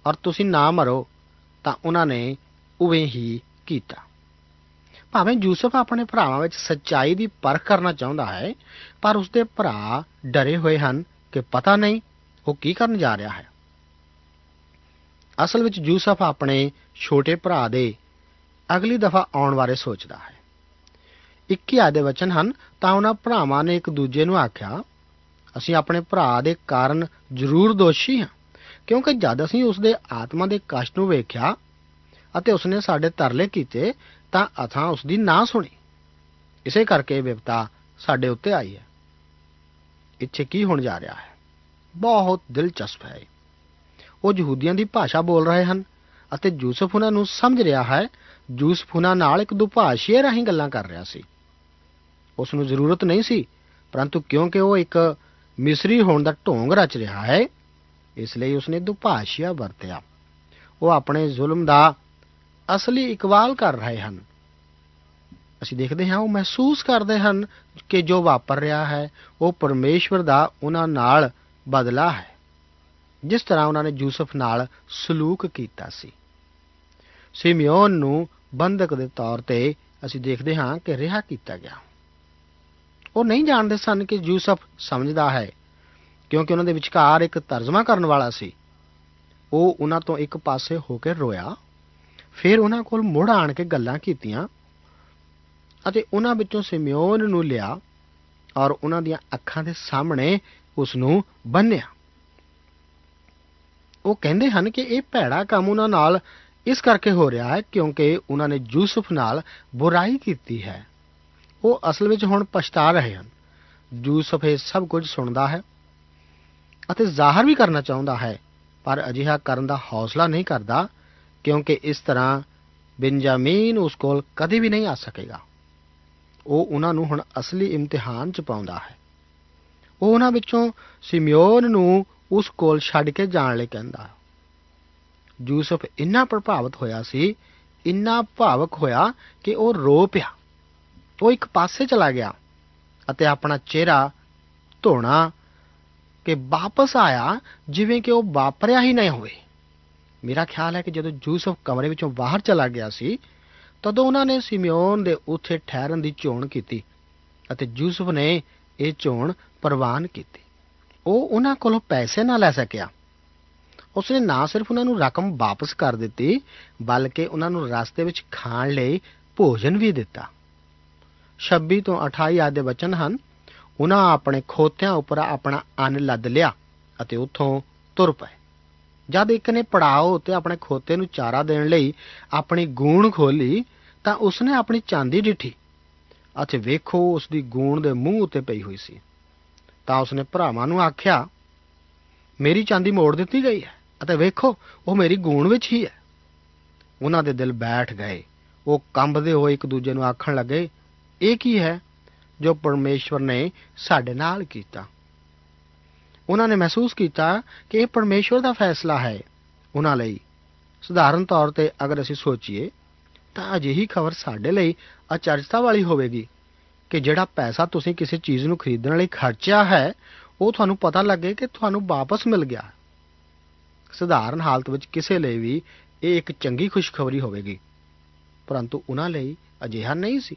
ਔਰ ਤੁਸੀਂ ਨਾ ਮਰੋ, ਤਾਂ ਉਹਨਾਂ ਨੇ ਉਵੇਂ ਹੀ ਕੀਤਾ। ਭਾਵੇਂ ਯੂਸਫ ਆਪਣੇ ਭਰਾਵਾਂ ਵਿੱਚ ਸੱਚਾਈ ਦੀ ਪਰਖ ਕਰਨਾ ਚਾਹੁੰਦਾ ਹੈ, ਪਰ ਉਸਦੇ ਭਰਾ ਡਰੇ ਹੋਏ ਹਨ ਕਿ ਪਤਾ ਨਹੀਂ ਉਹ ਕੀ ਕਰਨ ਜਾ ਰਿਹਾ ਹੈ। ਅਸਲ ਵਿੱਚ ਯੂਸਫ ਆਪਣੇ ਛੋਟੇ ਭਰਾ ਦੇ ਅਗਲੀ ਦਫਾ ਆਉਣ ਬਾਰੇ ਸੋਚਦਾ ਹੈ। 21 ਆਇਤ ਦੇ ਵਚਨ ਹਨ, ਤਾਂ ਉਹਨਾਂ ਭਰਾਵਾਂ ਨੇ ਇੱਕ ਦੂਜੇ ਨੂੰ ਆਖਿਆ, ਅਸੀਂ ਆਪਣੇ ਭਰਾ ਦੇ ਕਾਰਨ ਜ਼ਰੂਰ ਦੋਸ਼ੀ ਹਾਂ, ਕਿਉਂਕਿ ਜਦ ਅਸੀਂ ਉਸਦੇ ਆਤਮਾ ਦੇ ਕਸ਼ਟ ਨੂੰ ਵੇਖਿਆ ਅਤੇ ਉਸਨੇ ਸਾਡੇ ਤਰਲੇ ਕੀਤੇ ਤਾਂ ਅਸਾਂ ਉਸਦੀ ਨਾ ਸੁਣੀ। ਇਸੇ ਕਰਕੇ ਇਹ ਵਿਪਤਾ ਸਾਡੇ ਉੱਤੇ ਆਈ ਹੈ। ਇੱਥੇ ਕੀ ਹੋਣ ਜਾ ਰਿਹਾ ਹੈ? ਬਹੁਤ ਦਿਲਚਸਪ ਹੈ। ਉਹ ਯਹੂਦੀਆਂ ਦੀ ਭਾਸ਼ਾ ਬੋਲ ਰਹੇ ਹਨ ਅਤੇ ਯੂਸਫ ਉਹਨਾਂ ਨੂੰ ਸਮਝ ਰਿਹਾ ਹੈ। ਯੂਸਫ ਉਹਨਾਂ ਨਾਲ ਇੱਕ ਦੁਭਾਸ਼ੀਏ ਰਾਹੀਂ ਗੱਲਾਂ ਕਰ ਰਿਹਾ ਸੀ। ਉਸ ਨੂੰ ਜ਼ਰੂਰਤ ਨਹੀਂ ਸੀ, ਪਰੰਤੂ ਕਿਉਂਕਿ ਉਹ ਇੱਕ ਮਿਸਰੀ ਹੋਣ ਦਾ ਢੋਂਗ ਰਚ ਰਿਹਾ ਹੈ, ਇਸ ਲਈ ਉਸਨੇ ਦੁਭਾਸ਼ੀਆ ਵਰਤਿਆ। ਉਹ ਆਪਣੇ ਜ਼ੁਲਮ ਦਾ ਅਸਲੀ ਇਕਬਾਲ ਕਰ ਰਹੇ ਹਨ। ਅਸੀਂ ਦੇਖਦੇ ਹਾਂ ਉਹ ਮਹਿਸੂਸ ਕਰਦੇ ਹਨ ਕਿ ਜੋ ਵਾਪਰ ਰਿਹਾ ਹੈ ਉਹ ਪਰਮੇਸ਼ਵਰ ਦਾ ਉਹਨਾਂ ਨਾਲ ਬਦਲਾ ਹੈ, ਜਿਸ ਤਰ੍ਹਾਂ ਉਹਨਾਂ ਨੇ ਯੂਸਫ ਨਾਲ ਸਲੂਕ ਕੀਤਾ ਸੀ। ਸਿਮਿਓਨ ਨੂੰ ਬੰਧਕ ਦੇ ਤੌਰ ਤੇ ਅਸੀਂ ਦੇਖਦੇ ਹਾਂ ਕਿ ਰਿਹਾ ਕੀਤਾ ਗਿਆ। ਉਹ ਨਹੀਂ ਜਾਣਦੇ ਸਨ ਕਿ ਯੂਸਫ ਸਮਝਦਾ ਹੈ, ਕਿਉਂਕਿ ਉਹਨਾਂ ਦੇ ਵਿਚਕਾਰ ਇੱਕ ਤਰਜਮਾ ਕਰਨ ਵਾਲਾ ਸੀ। ਉਹ ਉਹਨਾਂ ਤੋਂ ਇੱਕ ਪਾਸੇ ਹੋ ਕੇ ਰੋਇਆ, ਫਿਰ ਉਹਨਾਂ ਕੋਲ ਮੁੜ ਆਣ ਕੇ ਗੱਲਾਂ ਕੀਤੀਆਂ ਅਤੇ ਉਹਨਾਂ ਵਿੱਚੋਂ ਸਿਮਿਓਨ ਨੂੰ ਲਿਆ ਔਰ ਉਹਨਾਂ ਦੀਆਂ ਅੱਖਾਂ ਦੇ ਸਾਹਮਣੇ ਉਸ ਨੂੰ ਬੰਨ੍ਹਿਆ। ਉਹ ਕਹਿੰਦੇ ਹਨ ਕਿ ਇਹ ਭੈੜਾ ਕੰਮ ਉਹਨਾਂ ਨਾਲ ਇਸ ਕਰਕੇ ਹੋ ਰਿਹਾ ਹੈ ਕਿਉਂਕਿ ਉਹਨਾਂ ਨੇ ਯੂਸਫ ਨਾਲ ਬੁਰਾਈ ਕੀਤੀ ਹੈ। ਉਹ ਅਸਲ ਵਿੱਚ ਹੁਣ ਪਛਤਾ ਰਹੇ ਹਨ। ਯੂਸਫ ਇਹ ਸਭ ਕੁਝ ਸੁਣਦਾ ਹੈ ਅਤੇ ਜ਼ਾਹਰ ਵੀ ਕਰਨਾ ਚਾਹੁੰਦਾ ਹੈ, ਪਰ ਅਜਿਹਾ ਕਰਨ ਦਾ ਹੌਸਲਾ ਨਹੀਂ ਕਰਦਾ, ਕਿਉਂਕਿ ਇਸ ਤਰ੍ਹਾਂ ਬਿੰਜਾਮੀਨ ਉਸ ਕੋਲ ਕਦੇ ਵੀ ਨਹੀਂ ਆ ਸਕੇਗਾ। ਉਹ ਉਹਨਾਂ ਨੂੰ ਹੁਣ ਅਸਲੀ ਇਮਤਿਹਾਨ 'ਚ ਪਾਉਂਦਾ ਹੈ। ਉਹ ਉਹਨਾਂ ਵਿੱਚੋਂ ਸਿਮਿਓਨ ਨੂੰ ਉਸ ਕੋਲ ਛੱਡ ਕੇ ਜਾਣ ਲਈ ਕਹਿੰਦਾ। ਯੂਸਫ ਇੰਨਾ ਪ੍ਰਭਾਵਿਤ ਹੋਇਆ ਸੀ, ਇੰਨਾ ਭਾਵੁਕ ਹੋਇਆ ਕਿ ਉਹ ਰੋ ਪਿਆ। ਉਹ ਇੱਕ ਪਾਸੇ ਚਲਾ ਗਿਆ ਅਤੇ ਆਪਣਾ ਚਿਹਰਾ ਧੋਣਾ ਕਿ ਵਾਪਸ ਆਇਆ ਜਿਵੇਂ ਕਿ ਉਹ ਵਾਪਰਿਆ ਹੀ ਨਹੀਂ ਹੋਵੇ। ਮੇਰਾ ਖਿਆਲ ਹੈ ਕਿ ਜਦੋਂ ਯੂਸਫ ਕਮਰੇ ਵਿੱਚੋਂ ਬਾਹਰ ਚਲਾ ਗਿਆ ਸੀ, ਤਦੋਂ ਉਹਨਾਂ ਨੇ ਸਿਮਿਓਨ ਦੇ ਉੱਥੇ ਠਹਿਰਨ ਦੀ ਚੋਣ ਕੀਤੀ ਅਤੇ ਯੂਸਫ ਨੇ ਇਹ ਚੋਣ ਪ੍ਰਵਾਨ ਕੀਤੀ। ਉਹ ਉਹਨਾਂ ਕੋਲੋਂ ਪੈਸੇ ਨਾ ਲੈ ਸਕਿਆ। ਉਸਨੇ ਨਾ ਸਿਰਫ ਉਹਨਾਂ ਨੂੰ ਰਕਮ ਵਾਪਸ ਕਰ ਦਿੱਤੀ, ਬਲਕਿ ਉਹਨਾਂ ਨੂੰ ਰਸਤੇ ਵਿੱਚ ਖਾਣ ਲਈ ਭੋਜਨ ਵੀ ਦਿੱਤਾ। 26 ਤੋਂ 28 ਆਦਿ ਦੇ ਵਚਨ ਹਨ, ਉਹਨਾਂ ਆਪਣੇ ਖੋਤਿਆਂ ਉੱਪਰ ਆਪਣਾ ਅੰਨ ਲੱਦ ਲਿਆ ਅਤੇ ਉੱਥੋਂ ਤੁਰ ਪਏ। ਜਦ ਇੱਕ ਨੇ ਪੜਾਅ ਉੱਤੇ ਆਪਣੇ ਖੋਤੇ ਨੂੰ ਚਾਰਾ ਦੇਣ ਲਈ ਆਪਣੀ ਗੂਣ ਖੋਲ੍ਹੀ ਤਾਂ ਉਸਨੇ ਆਪਣੀ ਚਾਂਦੀ ਡਿੱਠੀ ਅਤੇ ਵੇਖੋ ਉਸ ਦੀ ਗੂਣ ਦੇ ਮੂੰਹ ਉੱਤੇ ਪਈ ਹੋਈ ਸੀ। ਤਾਂ ਉਸਨੇ ਭਰਾਵਾਂ ਨੂੰ ਆਖਿਆ, ਮੇਰੀ ਚਾਂਦੀ ਮੋੜ ਦਿੱਤੀ ਗਈ ਹੈ ਅਤੇ ਵੇਖੋ ਉਹ ਮੇਰੀ ਗੂਣ ਵਿੱਚ ਹੀ ਹੈ। ਉਹਨਾਂ ਦੇ ਦਿਲ ਬੈਠ ਗਏ। ਉਹ ਕੰਬਦੇ ਹੋਏ ਇੱਕ ਦੂਜੇ ਨੂੰ ਆਖਣ ਲੱਗੇ, ਇਹ ਕੀ ਹੈ ਜੋ ਪਰਮੇਸ਼ਵਰ ਨੇ ਸਾਡੇ ਨਾਲ ਕੀਤਾ। ਉਹਨਾਂ ਨੇ ਮਹਿਸੂਸ ਕੀਤਾ ਕਿ ਇਹ ਪਰਮੇਸ਼ਵਰ ਦਾ ਫੈਸਲਾ ਹੈ ਉਹਨਾਂ ਲਈ। ਸਧਾਰਨ ਤੌਰ ਤੇ ਅਗਰ ਅਸੀਂ ਸੋਚੀਏ ਤਾਂ ਅਜਿਹੀ ਖਬਰ ਸਾਡੇ ਲਈ ਅਚਰਜਤਾ ਵਾਲੀ ਹੋਵੇਗੀ ਕਿ ਜਿਹੜਾ ਪੈਸਾ ਤੁਸੀਂ ਕਿਸੇ ਚੀਜ਼ ਨੂੰ ਖਰੀਦਣ ਲਈ ਖਰਚਿਆ ਹੈ ਉਹ ਤੁਹਾਨੂੰ ਪਤਾ ਲੱਗੇ ਕਿ ਤੁਹਾਨੂੰ ਵਾਪਸ ਮਿਲ ਗਿਆ। ਸਧਾਰਨ ਹਾਲਤ ਵਿੱਚ ਕਿਸੇ ਲਈ ਵੀ ਇਹ ਇੱਕ ਚੰਗੀ ਖੁਸ਼ਖਬਰੀ ਹੋਵੇਗੀ, ਪਰੰਤੂ ਉਹਨਾਂ ਲਈ ਅਜਿਹਾ ਨਹੀਂ ਸੀ।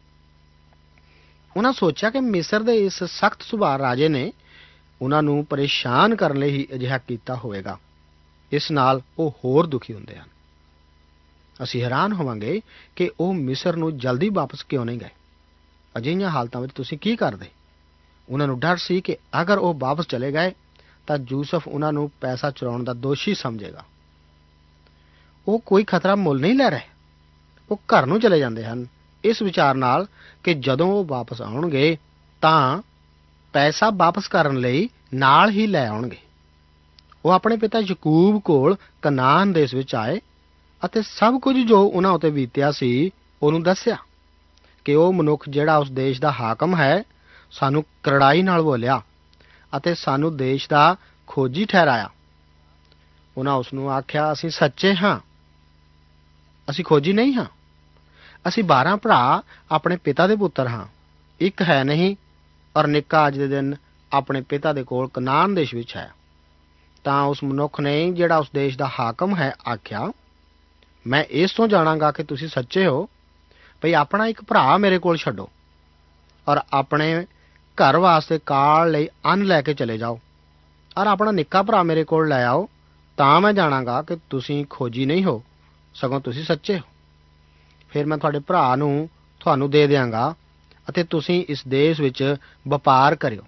ਉਹਨਾਂ ਸੋਚਿਆ ਕਿ ਮਿਸਰ ਦੇ ਇਸ ਸਖਤ ਸੁਭਾਅ ਰਾਜੇ ਨੇ ਉਹਨਾਂ ਨੂੰ ਪਰੇਸ਼ਾਨ ਕਰਨ ਲਈ ਹੀ ਅਜਿਹਾ ਕੀਤਾ ਹੋਵੇਗਾ। ਇਸ ਨਾਲ ਉਹ ਹੋਰ ਦੁਖੀ ਹੁੰਦੇ ਹਨ। ਅਸੀਂ ਹੈਰਾਨ ਹੋਵਾਂਗੇ ਕਿ ਉਹ ਮਿਸਰ ਨੂੰ ਜਲਦੀ ਵਾਪਸ ਕਿਉਂ ਨਹੀਂ ਗਏ। ਅਜਿਹੀਆਂ ਹਾਲਤਾਂ ਵਿੱਚ ਤੁਸੀਂ ਕੀ ਕਰਦੇ? ਉਹਨਾਂ ਨੂੰ ਡਰ ਸੀ ਕਿ ਅਗਰ ਉਹ ਵਾਪਸ ਚਲੇ ਗਏ ਤਾਂ ਯੂਸਫ ਉਹਨਾਂ ਨੂੰ ਪੈਸਾ ਚੁਰਾਉਣ ਦਾ ਦੋਸ਼ੀ ਸਮਝੇਗਾ। ਉਹ ਕੋਈ ਖਤਰਾ ਮੁੱਲ ਨਹੀਂ ਲੈ ਰਹੇ। ਉਹ ਘਰ ਨੂੰ ਚਲੇ ਜਾਂਦੇ ਹਨ ਇਸ ਵਿਚਾਰ ਨਾਲ ਕਿ ਜਦੋਂ ਉਹ ਵਾਪਸ ਆਉਣਗੇ ਤਾਂ ਪੈਸਾ ਵਾਪਸ ਕਰਨ ਲਈ ਨਾਲ ਹੀ ਲੈ ਆਉਣਗੇ। ਉਹ ਆਪਣੇ ਪਿਤਾ ਯਾਕੂਬ ਕੋਲ ਕਨਾਨ ਦੇਸ਼ ਵਿੱਚ ਆਏ ਅਤੇ ਸਭ ਕੁਝ ਜੋ ਉਹਨਾਂ ਉੱਤੇ ਬੀਤਿਆ ਸੀ ਉਹਨੂੰ ਦੱਸਿਆ ਕਿ ਉਹ ਮਨੁੱਖ ਜਿਹੜਾ ਉਸ ਦੇਸ਼ ਦਾ ਹਾਕਮ ਹੈ ਸਾਨੂੰ ਕਰੜਾਈ ਨਾਲ ਬੋਲਿਆ ਅਤੇ ਸਾਨੂੰ ਦੇਸ਼ ਦਾ ਖੋਜੀ ਠਹਿਰਾਇਆ। ਉਹਨਾਂ ਉਸ ਨੂੰ ਆਖਿਆ, ਅਸੀਂ ਸੱਚੇ ਹਾਂ, ਅਸੀਂ ਖੋਜੀ ਨਹੀਂ ਹਾਂ। ਅਸੀਂ 12 ਭਰਾ ਆਪਣੇ ਪਿਤਾ ਦੇ ਪੁੱਤਰ ਹਾਂ, ਇੱਕ ਹੈ ਨਹੀਂ, ਔਰ ਨਿੱਕਾ ਅੱਜ ਦੇ ਦਿਨ ਆਪਣੇ ਪਿਤਾ ਦੇ ਕੋਲ ਕਨਾਨ ਦੇਸ਼ ਵਿੱਚ ਹੈ। ਤਾਂ ਉਸ ਮਨੁੱਖ ਨੇ ਜਿਹੜਾ ਉਸ ਦੇਸ਼ ਦਾ ਹਾਕਮ ਹੈ ਆਖਿਆ, ਮੈਂ ਇਸ ਤੋਂ ਜਾਣਾਂਗਾ ਕਿ ਤੁਸੀਂ ਸੱਚੇ ਹੋ, ਭਈ ਆਪਣਾ ਇੱਕ ਭਰਾ ਮੇਰੇ ਕੋਲ ਛੱਡੋ ਔਰ ਆਪਣੇ ਘਰ ਵਾਸਤੇ ਕਾਲ ਲਈ ਅੰਨ ਲੈ ਕੇ ਚਲੇ ਜਾਓ ਔਰ ਆਪਣਾ ਨਿੱਕਾ ਭਰਾ ਮੇਰੇ ਕੋਲ ਲੈ ਆਓ, ਤਾਂ ਮੈਂ ਜਾਣਾਂਗਾ ਕਿ ਤੁਸੀਂ ਖੋਜੀ ਨਹੀਂ ਹੋ, ਸਗੋਂ ਤੁਸੀਂ ਸੱਚੇ ਹੋ। ਫਿਰ ਮੈਂ ਤੁਹਾਡੇ ਭਰਾ ਨੂੰ ਤੁਹਾਨੂੰ ਦੇ ਦਿਆਂਗਾ ਅਤੇ ਤੁਸੀਂ ਇਸ ਦੇਸ਼ ਵਿੱਚ ਵਪਾਰ ਕਰਿਓ।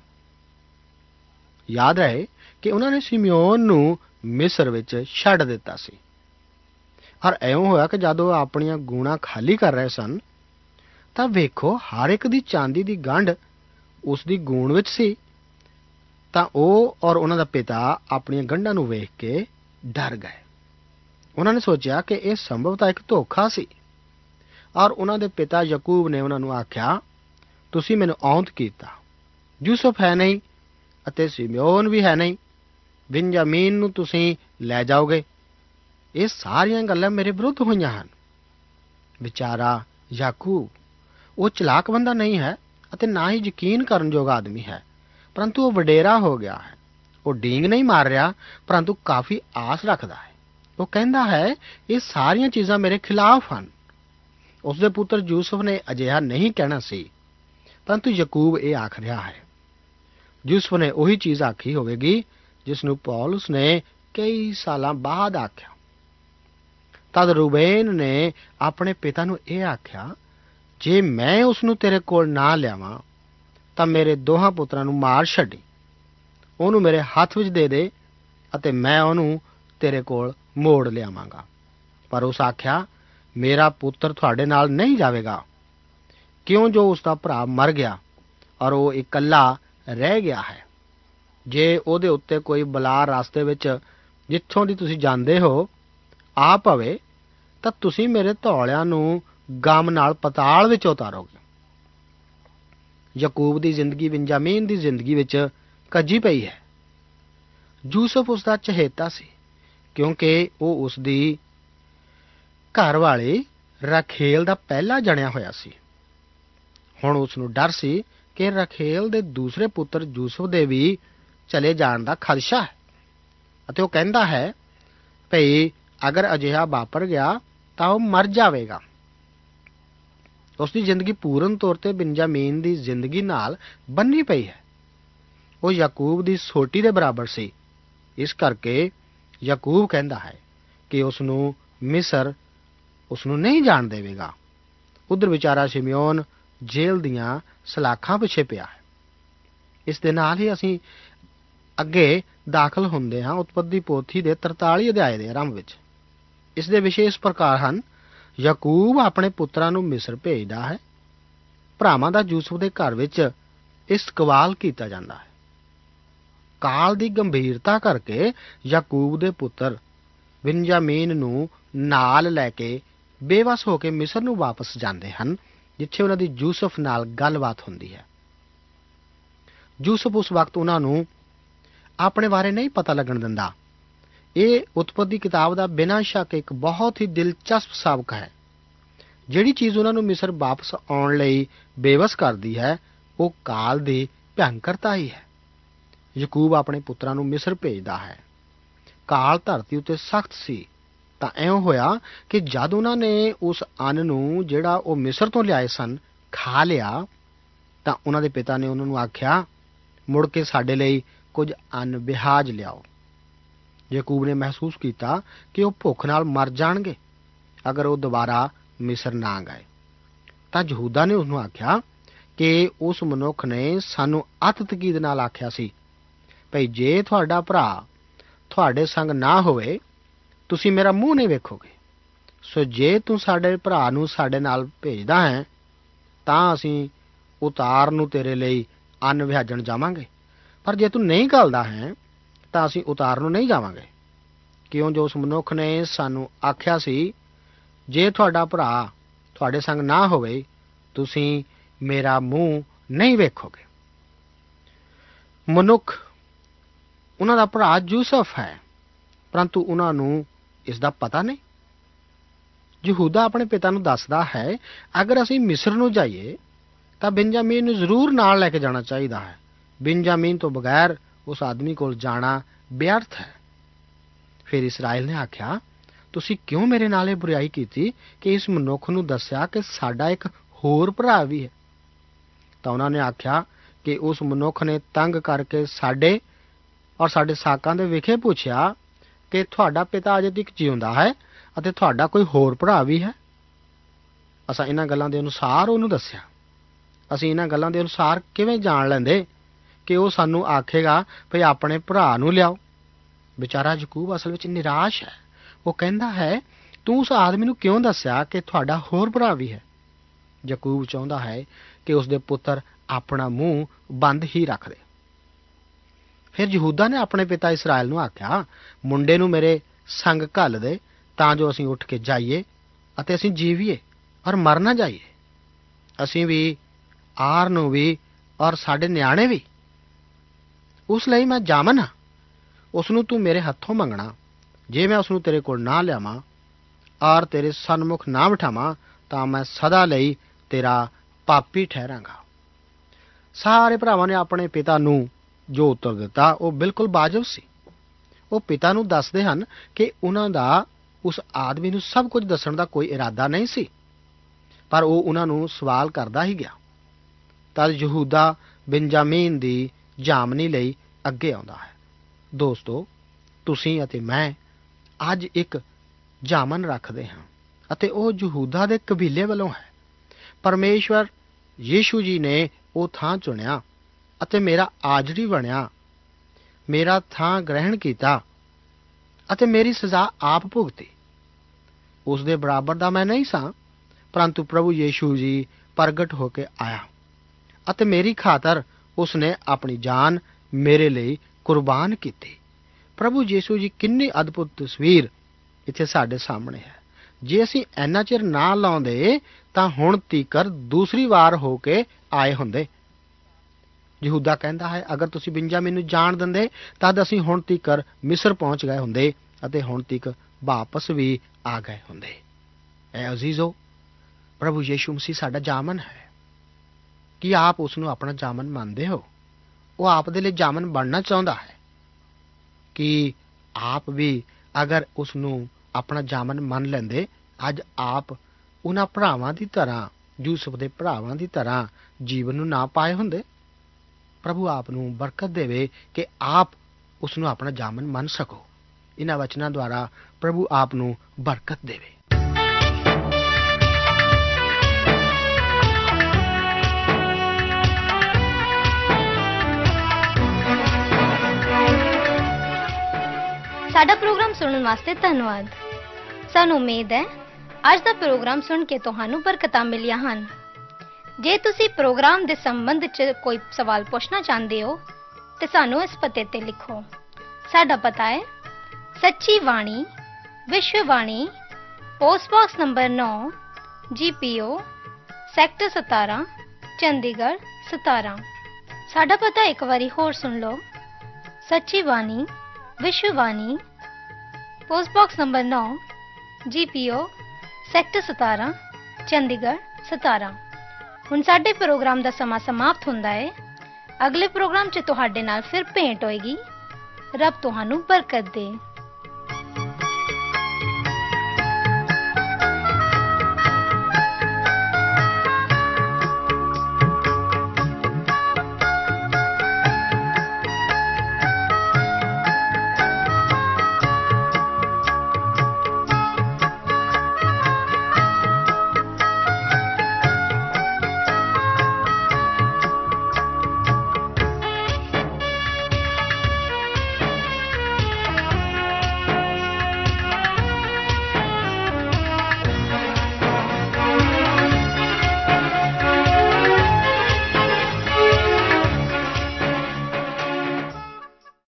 ਯਾਦ ਰਹੇ ਕਿ ਉਹਨਾਂ ਨੇ ਸਿਮਿਓਨ ਨੂੰ ਮਿਸਰ ਵਿੱਚ ਛੱਡ ਦਿੱਤਾ ਸੀ। ਔਰ ਇਉਂ ਹੋਇਆ ਕਿ ਜਦੋਂ ਉਹ ਆਪਣੀਆਂ ਗੂਣਾਂ ਖਾਲੀ ਕਰ ਰਹੇ ਸਨ ਤਾਂ ਵੇਖੋ, ਹਰ ਇੱਕ ਦੀ ਚਾਂਦੀ ਦੀ ਗੰਢ ਉਸ ਦੀ ਗੂਣ ਵਿੱਚ ਸੀ। ਤਾਂ ਉਹ ਔਰ ਉਹਨਾਂ ਦਾ ਪਿਤਾ ਆਪਣੀਆਂ ਗੰਢਾਂ ਨੂੰ ਵੇਖ ਕੇ ਡਰ ਗਏ। ਉਹਨਾਂ ਨੇ ਸੋਚਿਆ ਕਿ ਇਹ ਸੰਭਵਤः ਇੱਕ ਧੋਖਾ ਸੀ। ਔਰ ਉਹਨਾਂ ਦੇ ਪਿਤਾ ਯਾਕੂਬ ਨੇ ਉਹਨਾਂ ਨੂੰ ਆਖਿਆ, ਤੁਸੀਂ ਮੈਨੂੰ ਔਂਤ ਕੀਤਾ, ਯੂਸੁਫ ਹੈ ਨਹੀਂ ਅਤੇ ਸਿਮਿਓਨ ਵੀ ਹੈ ਨਹੀਂ, ਬਿੰਜਾਮੀਨ ਨੂੰ ਤੁਸੀਂ ਲੈ ਜਾਓਗੇ। ਇਹ ਸਾਰੀਆਂ ਗੱਲਾਂ ਮੇਰੇ ਵਿਰੁੱਧ ਹੋਈਆਂ ਹਨ। ਵਿਚਾਰਾ ਯਾਕੂਬ, ਉਹ ਚਲਾਕ ਬੰਦਾ ਨਹੀਂ ਹੈ ਅਤੇ ਨਾ ਹੀ ਯਕੀਨ ਕਰਨ ਯੋਗ ਆਦਮੀ ਹੈ, ਪਰੰਤੂ ਉਹ ਵਡੇਰਾ ਹੋ ਗਿਆ ਹੈ। ਉਹ ਡੀਂਗ ਨਹੀਂ ਮਾਰ ਰਿਹਾ, ਪਰੰਤੂ ਕਾਫੀ ਆਸ ਰੱਖਦਾ ਹੈ। ਉਹ ਕਹਿੰਦਾ ਹੈ, ਇਹ ਸਾਰੀਆਂ ਚੀਜ਼ਾਂ ਮੇਰੇ ਖਿਲਾਫ ਹਨ। ਉਸਦੇ ਪੁੱਤਰ ਯੂਸੁਫ ਨੇ ਅਜਿਹਾ ਨਹੀਂ ਕਹਿਣਾ ਸੀ, ਪਰੰਤੂ ਯਾਕੂਬ ਇਹ ਆਖ ਰਿਹਾ ਹੈ। ਯੂਸੁਫ ਨੇ ਉਹੀ ਚੀਜ਼ ਆਖੀ ਹੋਵੇਗੀ ਜਿਸ ਨੂੰ ਪੌਲੁਸ ਨੇ ਕਈ ਸਾਲਾਂ ਬਾਅਦ ਆਖਿਆ। ਤਦ ਰੂਬੇਨ ਨੇ ਆਪਣੇ ਪਿਤਾ ਨੂੰ ਇਹ ਆਖਿਆ, ਜੇ ਮੈਂ ਉਸ ਨੂੰ ਤੇਰੇ ਕੋਲ ਨਾ ਲਿਆਵਾਂ ਤਾਂ ਮੇਰੇ ਦੋਹਾਂ ਪੁੱਤਰਾਂ ਨੂੰ ਮਾਰ ਛੱਡੀ, ਉਹਨੂੰ ਮੇਰੇ ਹੱਥ ਵਿੱਚ ਦੇ ਦੇ ਅਤੇ ਮੈਂ ਉਹਨੂੰ ਤੇਰੇ ਕੋਲ ਮੋੜ ਲਿਆਵਾਂਗਾ। ਪਰ ਉਸ ਆਖਿਆ, ਮੇਰਾ ਪੁੱਤਰ ਤੁਹਾਡੇ ਨਾਲ ਨਹੀਂ ਜਾਵੇਗਾ, ਕਿਉਂ ਜੋ ਉਸ ਦਾ ਭਰਾ ਮਰ ਗਿਆ ਔਰ ਉਹ ਇਕੱਲਾ ਰਹਿ ਗਿਆ ਹੈ। ਜੇ ਉਹਦੇ ਉੱਤੇ ਕੋਈ ਬਲਾ ਰਸਤੇ ਵਿੱਚ ਜਿੱਥੋਂ ਦੀ ਤੁਸੀਂ ਜਾਂਦੇ ਹੋ ਆ ਪਵੇ ਤਾਂ ਤੁਸੀਂ ਮੇਰੇ ਧੌਲਿਆਂ ਨੂੰ ਗਮ ਨਾਲ ਪਤਾਲ ਵਿੱਚ ਉਤਾਰੋਗੇ। ਯਾਕੂਬ ਦੀ ਜ਼ਿੰਦਗੀ ਬਿੰਜਾਮੀਨ ਦੀ ਜ਼ਿੰਦਗੀ ਵਿੱਚ ਕੱਜੀ ਪਈ ਹੈ। ਯੂਸੁਫ ਉਸ ਦਾ ਚਹੇਤਾ ਸੀ, ਕਿਉਂਕਿ ਉਹ ਉਸ ਦੀ ਘਰ ਵਾਲੀ ਰਾਖੇਲ ਦਾ ਪਹਿਲਾ ਜਣਿਆ ਹੋਇਆ ਸੀ। ਹੁਣ ਉਸ ਨੂੰ ਡਰ ਸੀ ਕਿ ਰਾਖੇਲ ਦੇ ਦੂਸਰੇ ਪੁੱਤਰ ਯੂਸੁਫ ਦੇ ਵੀ ਚਲੇ ਜਾਣ ਦਾ ਖਦਸ਼ਾ ਹੈ ਅਤੇ ਉਹ ਕਹਿੰਦਾ ਹੈ, ਭਈ ਅਗਰ ਅਜਿਹਾ ਵਾਪਰ ਗਿਆ ਤਾਂ ਉਹ ਮਰ ਜਾਵੇਗਾ। ਉਸ ਦੀ ਜ਼ਿੰਦਗੀ ਪੂਰਨ ਤੌਰ ਤੇ ਬਿੰਜਾਮੀਨ ਦੀ ਜ਼ਿੰਦਗੀ ਨਾਲ ਬੰਨੀ ਪਈ ਹੈ। ਉਹ ਯਾਕੂਬ ਦੀ ਸੋਟੀ ਦੇ ਬਰਾਬਰ ਸੀ। ਇਸ ਕਰਕੇ ਯਾਕੂਬ ਕਹਿੰਦਾ ਹੈ ਕਿ ਉਸ ਨੂੰ ਮਿਸਰ ਉਸ ਨੂੰ ਨਹੀਂ ਜਾਣ ਦੇਵੇਗਾ। ਉਧਰ ਵਿਚਾਰਾ ਸਿਮਿਓਨ ਜੇਲ੍ਹ ਦੀਆਂ ਸਲਾਖਾਂ ਪਿੱਛੇ ਪਿਆ ਹੈ। ਇਸ ਦੇ ਨਾਲ ਹੀ ਅਸੀਂ ਅੱਗੇ ਦਾਖਲ ਹੁੰਦੇ ਹਾਂ ਉਤਪੱਤੀ ਪੋਥੀ ਦੇ 43 ਅਧਿਆਏ ਦੇ ਆਰੰਭ ਵਿੱਚ। ਇਸ ਦੇ ਵਿਸ਼ੇ ਇਸ ਪ੍ਰਕਾਰ ਹਨ। ਯਾਕੂਬ ਆਪਣੇ ਪੁੱਤਰਾਂ ਨੂੰ ਮਿਸਰ ਭੇਜਦਾ ਹੈ। ਭਰਾਵਾਂ ਦਾ ਯੂਸੁਫ ਦੇ ਘਰ ਵਿੱਚ ਇਸਤਕਬਾਲ ਕੀਤਾ ਜਾਂਦਾ ਹੈ। ਕਾਲ ਦੀ ਗੰਭੀਰਤਾ ਕਰਕੇ ਯਾਕੂਬ ਦੇ ਪੁੱਤਰ ਬਿੰਜਾਮੀਨ ਨੂੰ ਨਾਲ ਲੈ ਕੇ ਬੇਵੱਸ ਹੋ ਕੇ ਮਿਸਰ ਨੂੰ ਵਾਪਸ ਜਾਂਦੇ ਹਨ, ਜਿੱਥੇ ਉਹਨਾਂ ਦੀ ਯੂਸੁਫ ਨਾਲ ਗੱਲਬਾਤ ਹੁੰਦੀ ਹੈ। ਯੂਸੁਫ ਉਸ ਵਕਤ ਉਹਨਾਂ ਨੂੰ ਆਪਣੇ ਬਾਰੇ ਨਹੀਂ ਪਤਾ ਲੱਗਣ ਦਿੰਦਾ। ਇਹ ਉਤਪੱਤੀ ਕਿਤਾਬ ਦਾ ਬਿਨਾਂ ਸ਼ੱਕ ਇੱਕ ਬਹੁਤ ਹੀ ਦਿਲਚਸਪ ਸਬਕ ਹੈ। ਜਿਹੜੀ ਚੀਜ਼ ਉਹਨਾਂ ਨੂੰ ਮਿਸਰ ਵਾਪਸ ਆਉਣ ਲਈ ਬੇਵੱਸ ਕਰਦੀ ਹੈ, ਉਹ ਕਾਲ ਦੀ ਭਿਅੰਕਰਤਾ ਹੀ ਹੈ। ਯਾਕੂਬ ਆਪਣੇ ਪੁੱਤਰਾਂ ਨੂੰ ਮਿਸਰ ਭੇਜਦਾ ਹੈ। ਕਾਲ ਧਰਤੀ ਉੱਤੇ ਸਖਤ ਸੀ। ਤਾਂ ਇਉਂ ਹੋਇਆ ਕਿ ਜਦ ਉਹਨਾਂ ਨੇ ਉਸ ਅੰਨ ਨੂੰ ਜਿਹੜਾ ਉਹ ਮਿਸਰ ਤੋਂ ਲਿਆਏ ਸਨ ਖਾ ਲਿਆ, ਤਾਂ ਉਹਨਾਂ ਦੇ ਪਿਤਾ ਨੇ ਉਹਨਾਂ ਨੂੰ ਆਖਿਆ, ਮੁੜ ਕੇ ਸਾਡੇ ਲਈ ਕੁਝ ਅੰਨ ਵਿਹਾਜ ਲਿਆਓ। ਯਾਕੂਬ ਨੇ ਮਹਿਸੂਸ ਕੀਤਾ ਕਿ ਉਹ ਭੁੱਖ ਨਾਲ ਮਰ ਜਾਣਗੇ ਅਗਰ ਉਹ ਦੁਬਾਰਾ ਮਿਸਰ ਨਾ ਗਏ। ਤਾਂ ਯਹੂਦਾ ਨੇ ਉਸਨੂੰ ਆਖਿਆ ਕਿ ਉਸ ਮਨੁੱਖ ਨੇ ਸਾਨੂੰ ਅਤਿ ਤਕੀਦ ਨਾਲ ਆਖਿਆ ਸੀ, ਭਈ ਜੇ ਤੁਹਾਡਾ ਭਰਾ ਤੁਹਾਡੇ ਸੰਗ ਨਾ ਹੋਵੇ ਤੁਸੀਂ ਮੇਰਾ ਮੂੰਹ ਨਹੀਂ ਵੇਖੋਗੇ। ਸੋ ਜੇ ਤੂੰ ਸਾਡੇ ਭਰਾ ਨੂੰ ਸਾਡੇ ਨਾਲ ਭੇਜਦਾ ਹੈ ਤਾਂ ਅਸੀਂ ਉਤਾਰ ਨੂੰ ਤੇਰੇ ਲਈ ਅੰਨ ਵਿਹਾਜਣ ਜਾਵਾਂਗੇ, ਪਰ ਜੇ ਤੂੰ ਨਹੀਂ ਘੱਲਦਾ ਹੈ ਤਾਂ ਅਸੀਂ ਉਤਾਰ ਨੂੰ ਨਹੀਂ ਜਾਵਾਂਗੇ, ਕਿਉਂ ਜੋ ਉਸ ਮਨੁੱਖ ਨੇ ਸਾਨੂੰ ਆਖਿਆ ਸੀ, ਜੇ ਤੁਹਾਡਾ ਭਰਾ ਤੁਹਾਡੇ ਸੰਗ ਨਾ ਹੋਵੇ ਤੁਸੀਂ ਮੇਰਾ ਮੂੰਹ ਨਹੀਂ ਵੇਖੋਗੇ। ਮਨੁੱਖ ਉਹਨਾਂ ਦਾ ਭਰਾ ਯੂਸੁਫ ਹੈ, ਪਰੰਤੂ ਉਹਨਾਂ ਨੂੰ ਇਸ ਦਾ ਪਤਾ ਨਹੀਂ। ਯਹੂਦਾ ਆਪਣੇ ਪਿਤਾ ਨੂੰ ਦੱਸਦਾ ਹੈ, ਅਗਰ ਅਸੀਂ ਮਿਸਰ ਨੂੰ ਜਾਈਏ ਤਾਂ ਬਿੰਜਾਮੀਨ ਨੂੰ ਜ਼ਰੂਰ ਨਾਲ ਲੈ ਕੇ ਜਾਣਾ ਚਾਹੀਦਾ ਹੈ। ਬਿੰਜਾਮੀਨ ਤੋਂ ਬਗੈਰ ਉਸ ਆਦਮੀ ਕੋਲ ਜਾਣਾ ਵਿਅਰਥ ਹੈ। ਫਿਰ ਇਸਰਾਇਲ ਨੇ ਆਖਿਆ, ਤੁਸੀਂ ਕਿਉਂ ਮੇਰੇ ਨਾਲ ਇਹ ਬੁਰਾਈ ਕੀਤੀ ਕਿ ਇਸ ਮਨੁੱਖ ਨੂੰ ਦੱਸਿਆ ਕਿ ਸਾਡਾ ਇੱਕ ਹੋਰ ਭਰਾ ਵੀ ਹੈ? ਤਾਂ ਉਹਨਾਂ ਨੇ ਆਖਿਆ ਕਿ ਉਸ ਮਨੁੱਖ ਨੇ ਤੰਗ ਕਰਕੇ ਸਾਡੇ ਔਰ ਸਾਡੇ ਸਾਕਾਂ ਦੇ ਵਿਖੇ ਪੁੱਛਿਆ ਕਿ ਤੁਹਾਡਾ ਪਿਤਾ ਅਜੇ ਤੱਕ ਜਿਉਂਦਾ ਹੈ ਅਤੇ ਤੁਹਾਡਾ ਕੋਈ ਹੋਰ ਭਰਾ ਵੀ ਹੈ। ਅਸਾਂ ਇਹਨਾਂ ਗੱਲਾਂ ਦੇ ਅਨੁਸਾਰ ਉਹਨੂੰ ਦੱਸਿਆ। ਅਸੀਂ ਇਹਨਾਂ ਗੱਲਾਂ ਦੇ ਅਨੁਸਾਰ ਕਿਵੇਂ ਜਾਣ ਲੈਂਦੇ ਕਿ ਉਹ ਸਾਨੂੰ ਆਖੇਗਾ ਭਈ ਆਪਣੇ ਭਰਾ ਨੂੰ ਲਿਆਓ? ਵਿਚਾਰਾ ਯਾਕੂਬ ਅਸਲ ਵਿੱਚ ਨਿਰਾਸ਼ ਹੈ। ਉਹ ਕਹਿੰਦਾ ਹੈ, ਤੂੰ ਉਸ ਆਦਮੀ ਨੂੰ ਕਿਉਂ ਦੱਸਿਆ ਕਿ ਤੁਹਾਡਾ ਹੋਰ ਭਰਾ ਵੀ ਹੈ? ਯਾਕੂਬ ਚਾਹੁੰਦਾ ਹੈ ਕਿ ਉਸਦੇ ਪੁੱਤਰ ਆਪਣਾ ਮੂੰਹ ਬੰਦ ਹੀ ਰੱਖ ਦੇ। ਫਿਰ ਯਹੂਦਾ ਨੇ ਆਪਣੇ ਪਿਤਾ ਇਸਰਾਇਲ ਨੂੰ ਆਖਿਆ, ਮੁੰਡੇ ਨੂੰ ਮੇਰੇ ਸੰਗ ਘੱਲ ਦੇ ਤਾਂ ਜੋ ਅਸੀਂ ਉੱਠ ਕੇ ਜਾਈਏ ਅਤੇ ਅਸੀਂ ਜੀਵੀਏ ਔਰ ਮਰ ਨਾ ਜਾਈਏ, ਅਸੀਂ ਵੀ, ਆਰ ਨੂੰ ਵੀ ਔਰ ਸਾਡੇ ਨਿਆਣੇ ਵੀ। ਉਸ ਲਈ ਮੈਂ ਜਾਮਨ ਹਾਂ। ਉਸ ਨੂੰ ਤੂੰ ਮੇਰੇ ਹੱਥੋਂ ਮੰਗਣਾ। ਜੇ ਮੈਂ ਉਸ ਨੂੰ ਤੇਰੇ ਕੋਲ ਨਾ ਲਿਆਵਾਂ ਔਰ ਤੇਰੇ ਸਨਮੁਖ ਨਾ ਬਿਠਾਵਾਂ ਤਾਂ ਮੈਂ ਸਦਾ ਲਈ ਤੇਰਾ ਪਾਪੀ ਠਹਿਰਾਂਗਾ। ਸਾਰੇ ਭਰਾਵਾਂ ਨੇ ਆਪਣੇ ਪਿਤਾ ਨੂੰ ਜੋ ਉੱਤਰ ਦਿੱਤਾ ਉਹ ਬਿਲਕੁਲ ਵਾਜਬ ਸੀ। ਉਹ ਪਿਤਾ ਨੂੰ ਦੱਸਦੇ ਹਨ ਕਿ ਉਹਨਾਂ ਦਾ ਉਸ ਆਦਮੀ ਨੂੰ ਸਭ ਕੁਝ ਦੱਸਣ ਦਾ ਕੋਈ ਇਰਾਦਾ ਨਹੀਂ ਸੀ, ਪਰ ਉਹ ਉਹਨਾਂ ਨੂੰ ਸਵਾਲ ਕਰਦਾ ਹੀ ਗਿਆ। ਤਦ ਯਹੂਦਾ ਬਿੰਜਾਮੀਨ ਦੀ ਜਾਮਨੀ ਲਈ ਅੱਗੇ ਆਉਂਦਾ ਹੈ। ਦੋਸਤੋ, ਤੁਸੀਂ ਅਤੇ ਮੈਂ ਅੱਜ ਇੱਕ ਜਾਮਨ ਰੱਖਦੇ ਹਾਂ ਅਤੇ ਉਹ ਯਹੂਦਾ ਦੇ ਕਬੀਲੇ ਵੱਲੋਂ ਹੈ। ਪਰਮੇਸ਼ਵਰ ਯੀਸ਼ੂ ਜੀ ਨੇ ਉਹ ਥਾਂ ਚੁਣਿਆ ਅਤੇ ਮੇਰਾ ਆਜੜੀ ਬਣਿਆ, ਮੇਰਾ ਥਾਂ ਗ੍ਰਹਿਣ ਕੀਤਾ ਅਤੇ ਮੇਰੀ ਸਜ਼ਾ ਆਪ ਭੁਗਤੀ। ਉਸ ਦੇ ਬਰਾਬਰ ਦਾ ਮੈਂ ਨਹੀਂ ਸਾਂ, ਪਰੰਤੂ ਪ੍ਰਭੂ ਯੀਸ਼ੂ ਜੀ ਪ੍ਰਗਟ ਹੋ ਕੇ ਆਇਆ ਅਤੇ ਮੇਰੀ ਖਾਤਰ ਉਸ ਨੇ ਆਪਣੀ ਜਾਨ ਮੇਰੇ ਲਈ ਕੁਰਬਾਨ ਕੀਤੀ। ਪ੍ਰਭੂ ਯੀਸ਼ੂ ਜੀ ਕਿੰਨੀ ਅਦਭੁਤ ਤਸਵੀਰ ਇੱਥੇ ਸਾਡੇ ਸਾਹਮਣੇ ਹੈ। ਜੇ ਅਸੀਂ ਇੰਨਾ ਚਿਰ ਨਾ ਲਾਉਂਦੇ ਤਾਂ ਹੁਣ ਤੀਕਰ ਦੂਸਰੀ ਵਾਰ ਹੋ ਕੇ ਆਏ ਹੁੰਦੇ। ਯਹੂਦਾ ਕਹਿੰਦਾ ਹੈ, ਅਗਰ ਤੁਸੀਂ ਬਿੰਜਾਮੀਨ ਨੂੰ ਜਾਣ ਦਿੰਦੇ ਤਦ ਅਸੀਂ ਹੁਣ ਤੀਕਰ ਮਿਸਰ ਪਹੁੰਚ ਗਏ ਹੁੰਦੇ ਅਤੇ ਹੁਣ ਤੀਕ ਵਾਪਸ ਵੀ ਆ ਗਏ ਹੁੰਦੇ। ਐ ਅਜ਼ੀਜ਼ੋ, ਪ੍ਰਭੂ ਯੀਸ਼ੂ ਮਸੀਹ ਸਾਡਾ ਜਾਮਨ ਹੈ। ਕੀ ਆਪ ਉਸ ਨੂੰ ਆਪਣਾ ਜਾਮਨ ਮੰਨਦੇ ਹੋ? ਉਹ ਆਪ ਦੇ ਲਈ ਜਾਮਨ ਬਣਨਾ ਚਾਹੁੰਦਾ ਹੈ। ਕਿ ਆਪ ਵੀ ਅਗਰ ਉਸ ਨੂੰ ਆਪਣਾ ਜਾਮਨ ਮੰਨ ਲੈਂਦੇ, ਅੱਜ ਆਪ ਉਹਨਾਂ ਭਰਾਵਾਂ ਦੀ ਤਰ੍ਹਾਂ, ਯੂਸਫ ਦੇ ਭਰਾਵਾਂ ਦੀ ਤਰ੍ਹਾਂ ਜੀਵਨ ਨੂੰ ਨਾ ਪਾਏ ਹੁੰਦੇ? ਪ੍ਰਭੂ ਆਪ ਨੂੰ ਬਰਕਤ ਦੇਵੇ ਕਿ ਆਪ ਉਸ ਨੂੰ ਆਪਣਾ ਜਾਮਨ ਮੰਨ ਸਕੋ। ਇਹਨਾਂ ਵਚਨਾਂ ਦੁਆਰਾ ਪ੍ਰਭੂ ਆਪ ਨੂੰ ਬਰਕਤ ਦੇਵੇ। ਸਾਡਾ ਪ੍ਰੋਗਰਾਮ ਸੁਣਨ ਵਾਸਤੇ ਧੰਨਵਾਦ। ਸਾਨੂੰ ਉਮੀਦ ਹੈ ਅੱਜ ਦਾ ਪ੍ਰੋਗਰਾਮ ਸੁਣ ਕੇ ਤੁਹਾਨੂੰ ਬਰਕਤਾਂ ਮਿਲੀਆਂ ਹਨ। ਜੇ ਤੁਸੀਂ ਪ੍ਰੋਗਰਾਮ ਦੇ ਸੰਬੰਧ 'ਚ ਕੋਈ ਸਵਾਲ ਪੁੱਛਣਾ ਚਾਹੁੰਦੇ ਹੋ ਤੇ ਸਾਨੂੰ ਇਸ ਪਤੇ ਤੇ ਲਿਖੋ। ਸਾਡਾ ਪਤਾ ਹੈ ਸੱਚੀ Bani, Vishwa Bani, post box number 9, GPO, sector 17, Chandigarh 17। ਸਾਡਾ ਪਤਾ ਇੱਕ ਵਾਰੀ ਹੋਰ ਸੁਣ ਲਓ। ਸੱਚੀ Bani, Vishwa Bani, post box number 9, GPO, sector 17, Chandigarh 17। ਹੁਣ ਸਾਡੇ ਪ੍ਰੋਗਰਾਮ ਦਾ ਸਮਾਂ ਸਮਾਪਤ ਹੁੰਦਾ ਹੈ। ਅਗਲੇ ਪ੍ਰੋਗਰਾਮ 'ਚ ਤੁਹਾਡੇ ਨਾਲ ਫਿਰ ਭੇਂਟ ਹੋਏਗੀ। ਰੱਬ ਤੁਹਾਨੂੰ ਬਰਕਤ ਦੇ।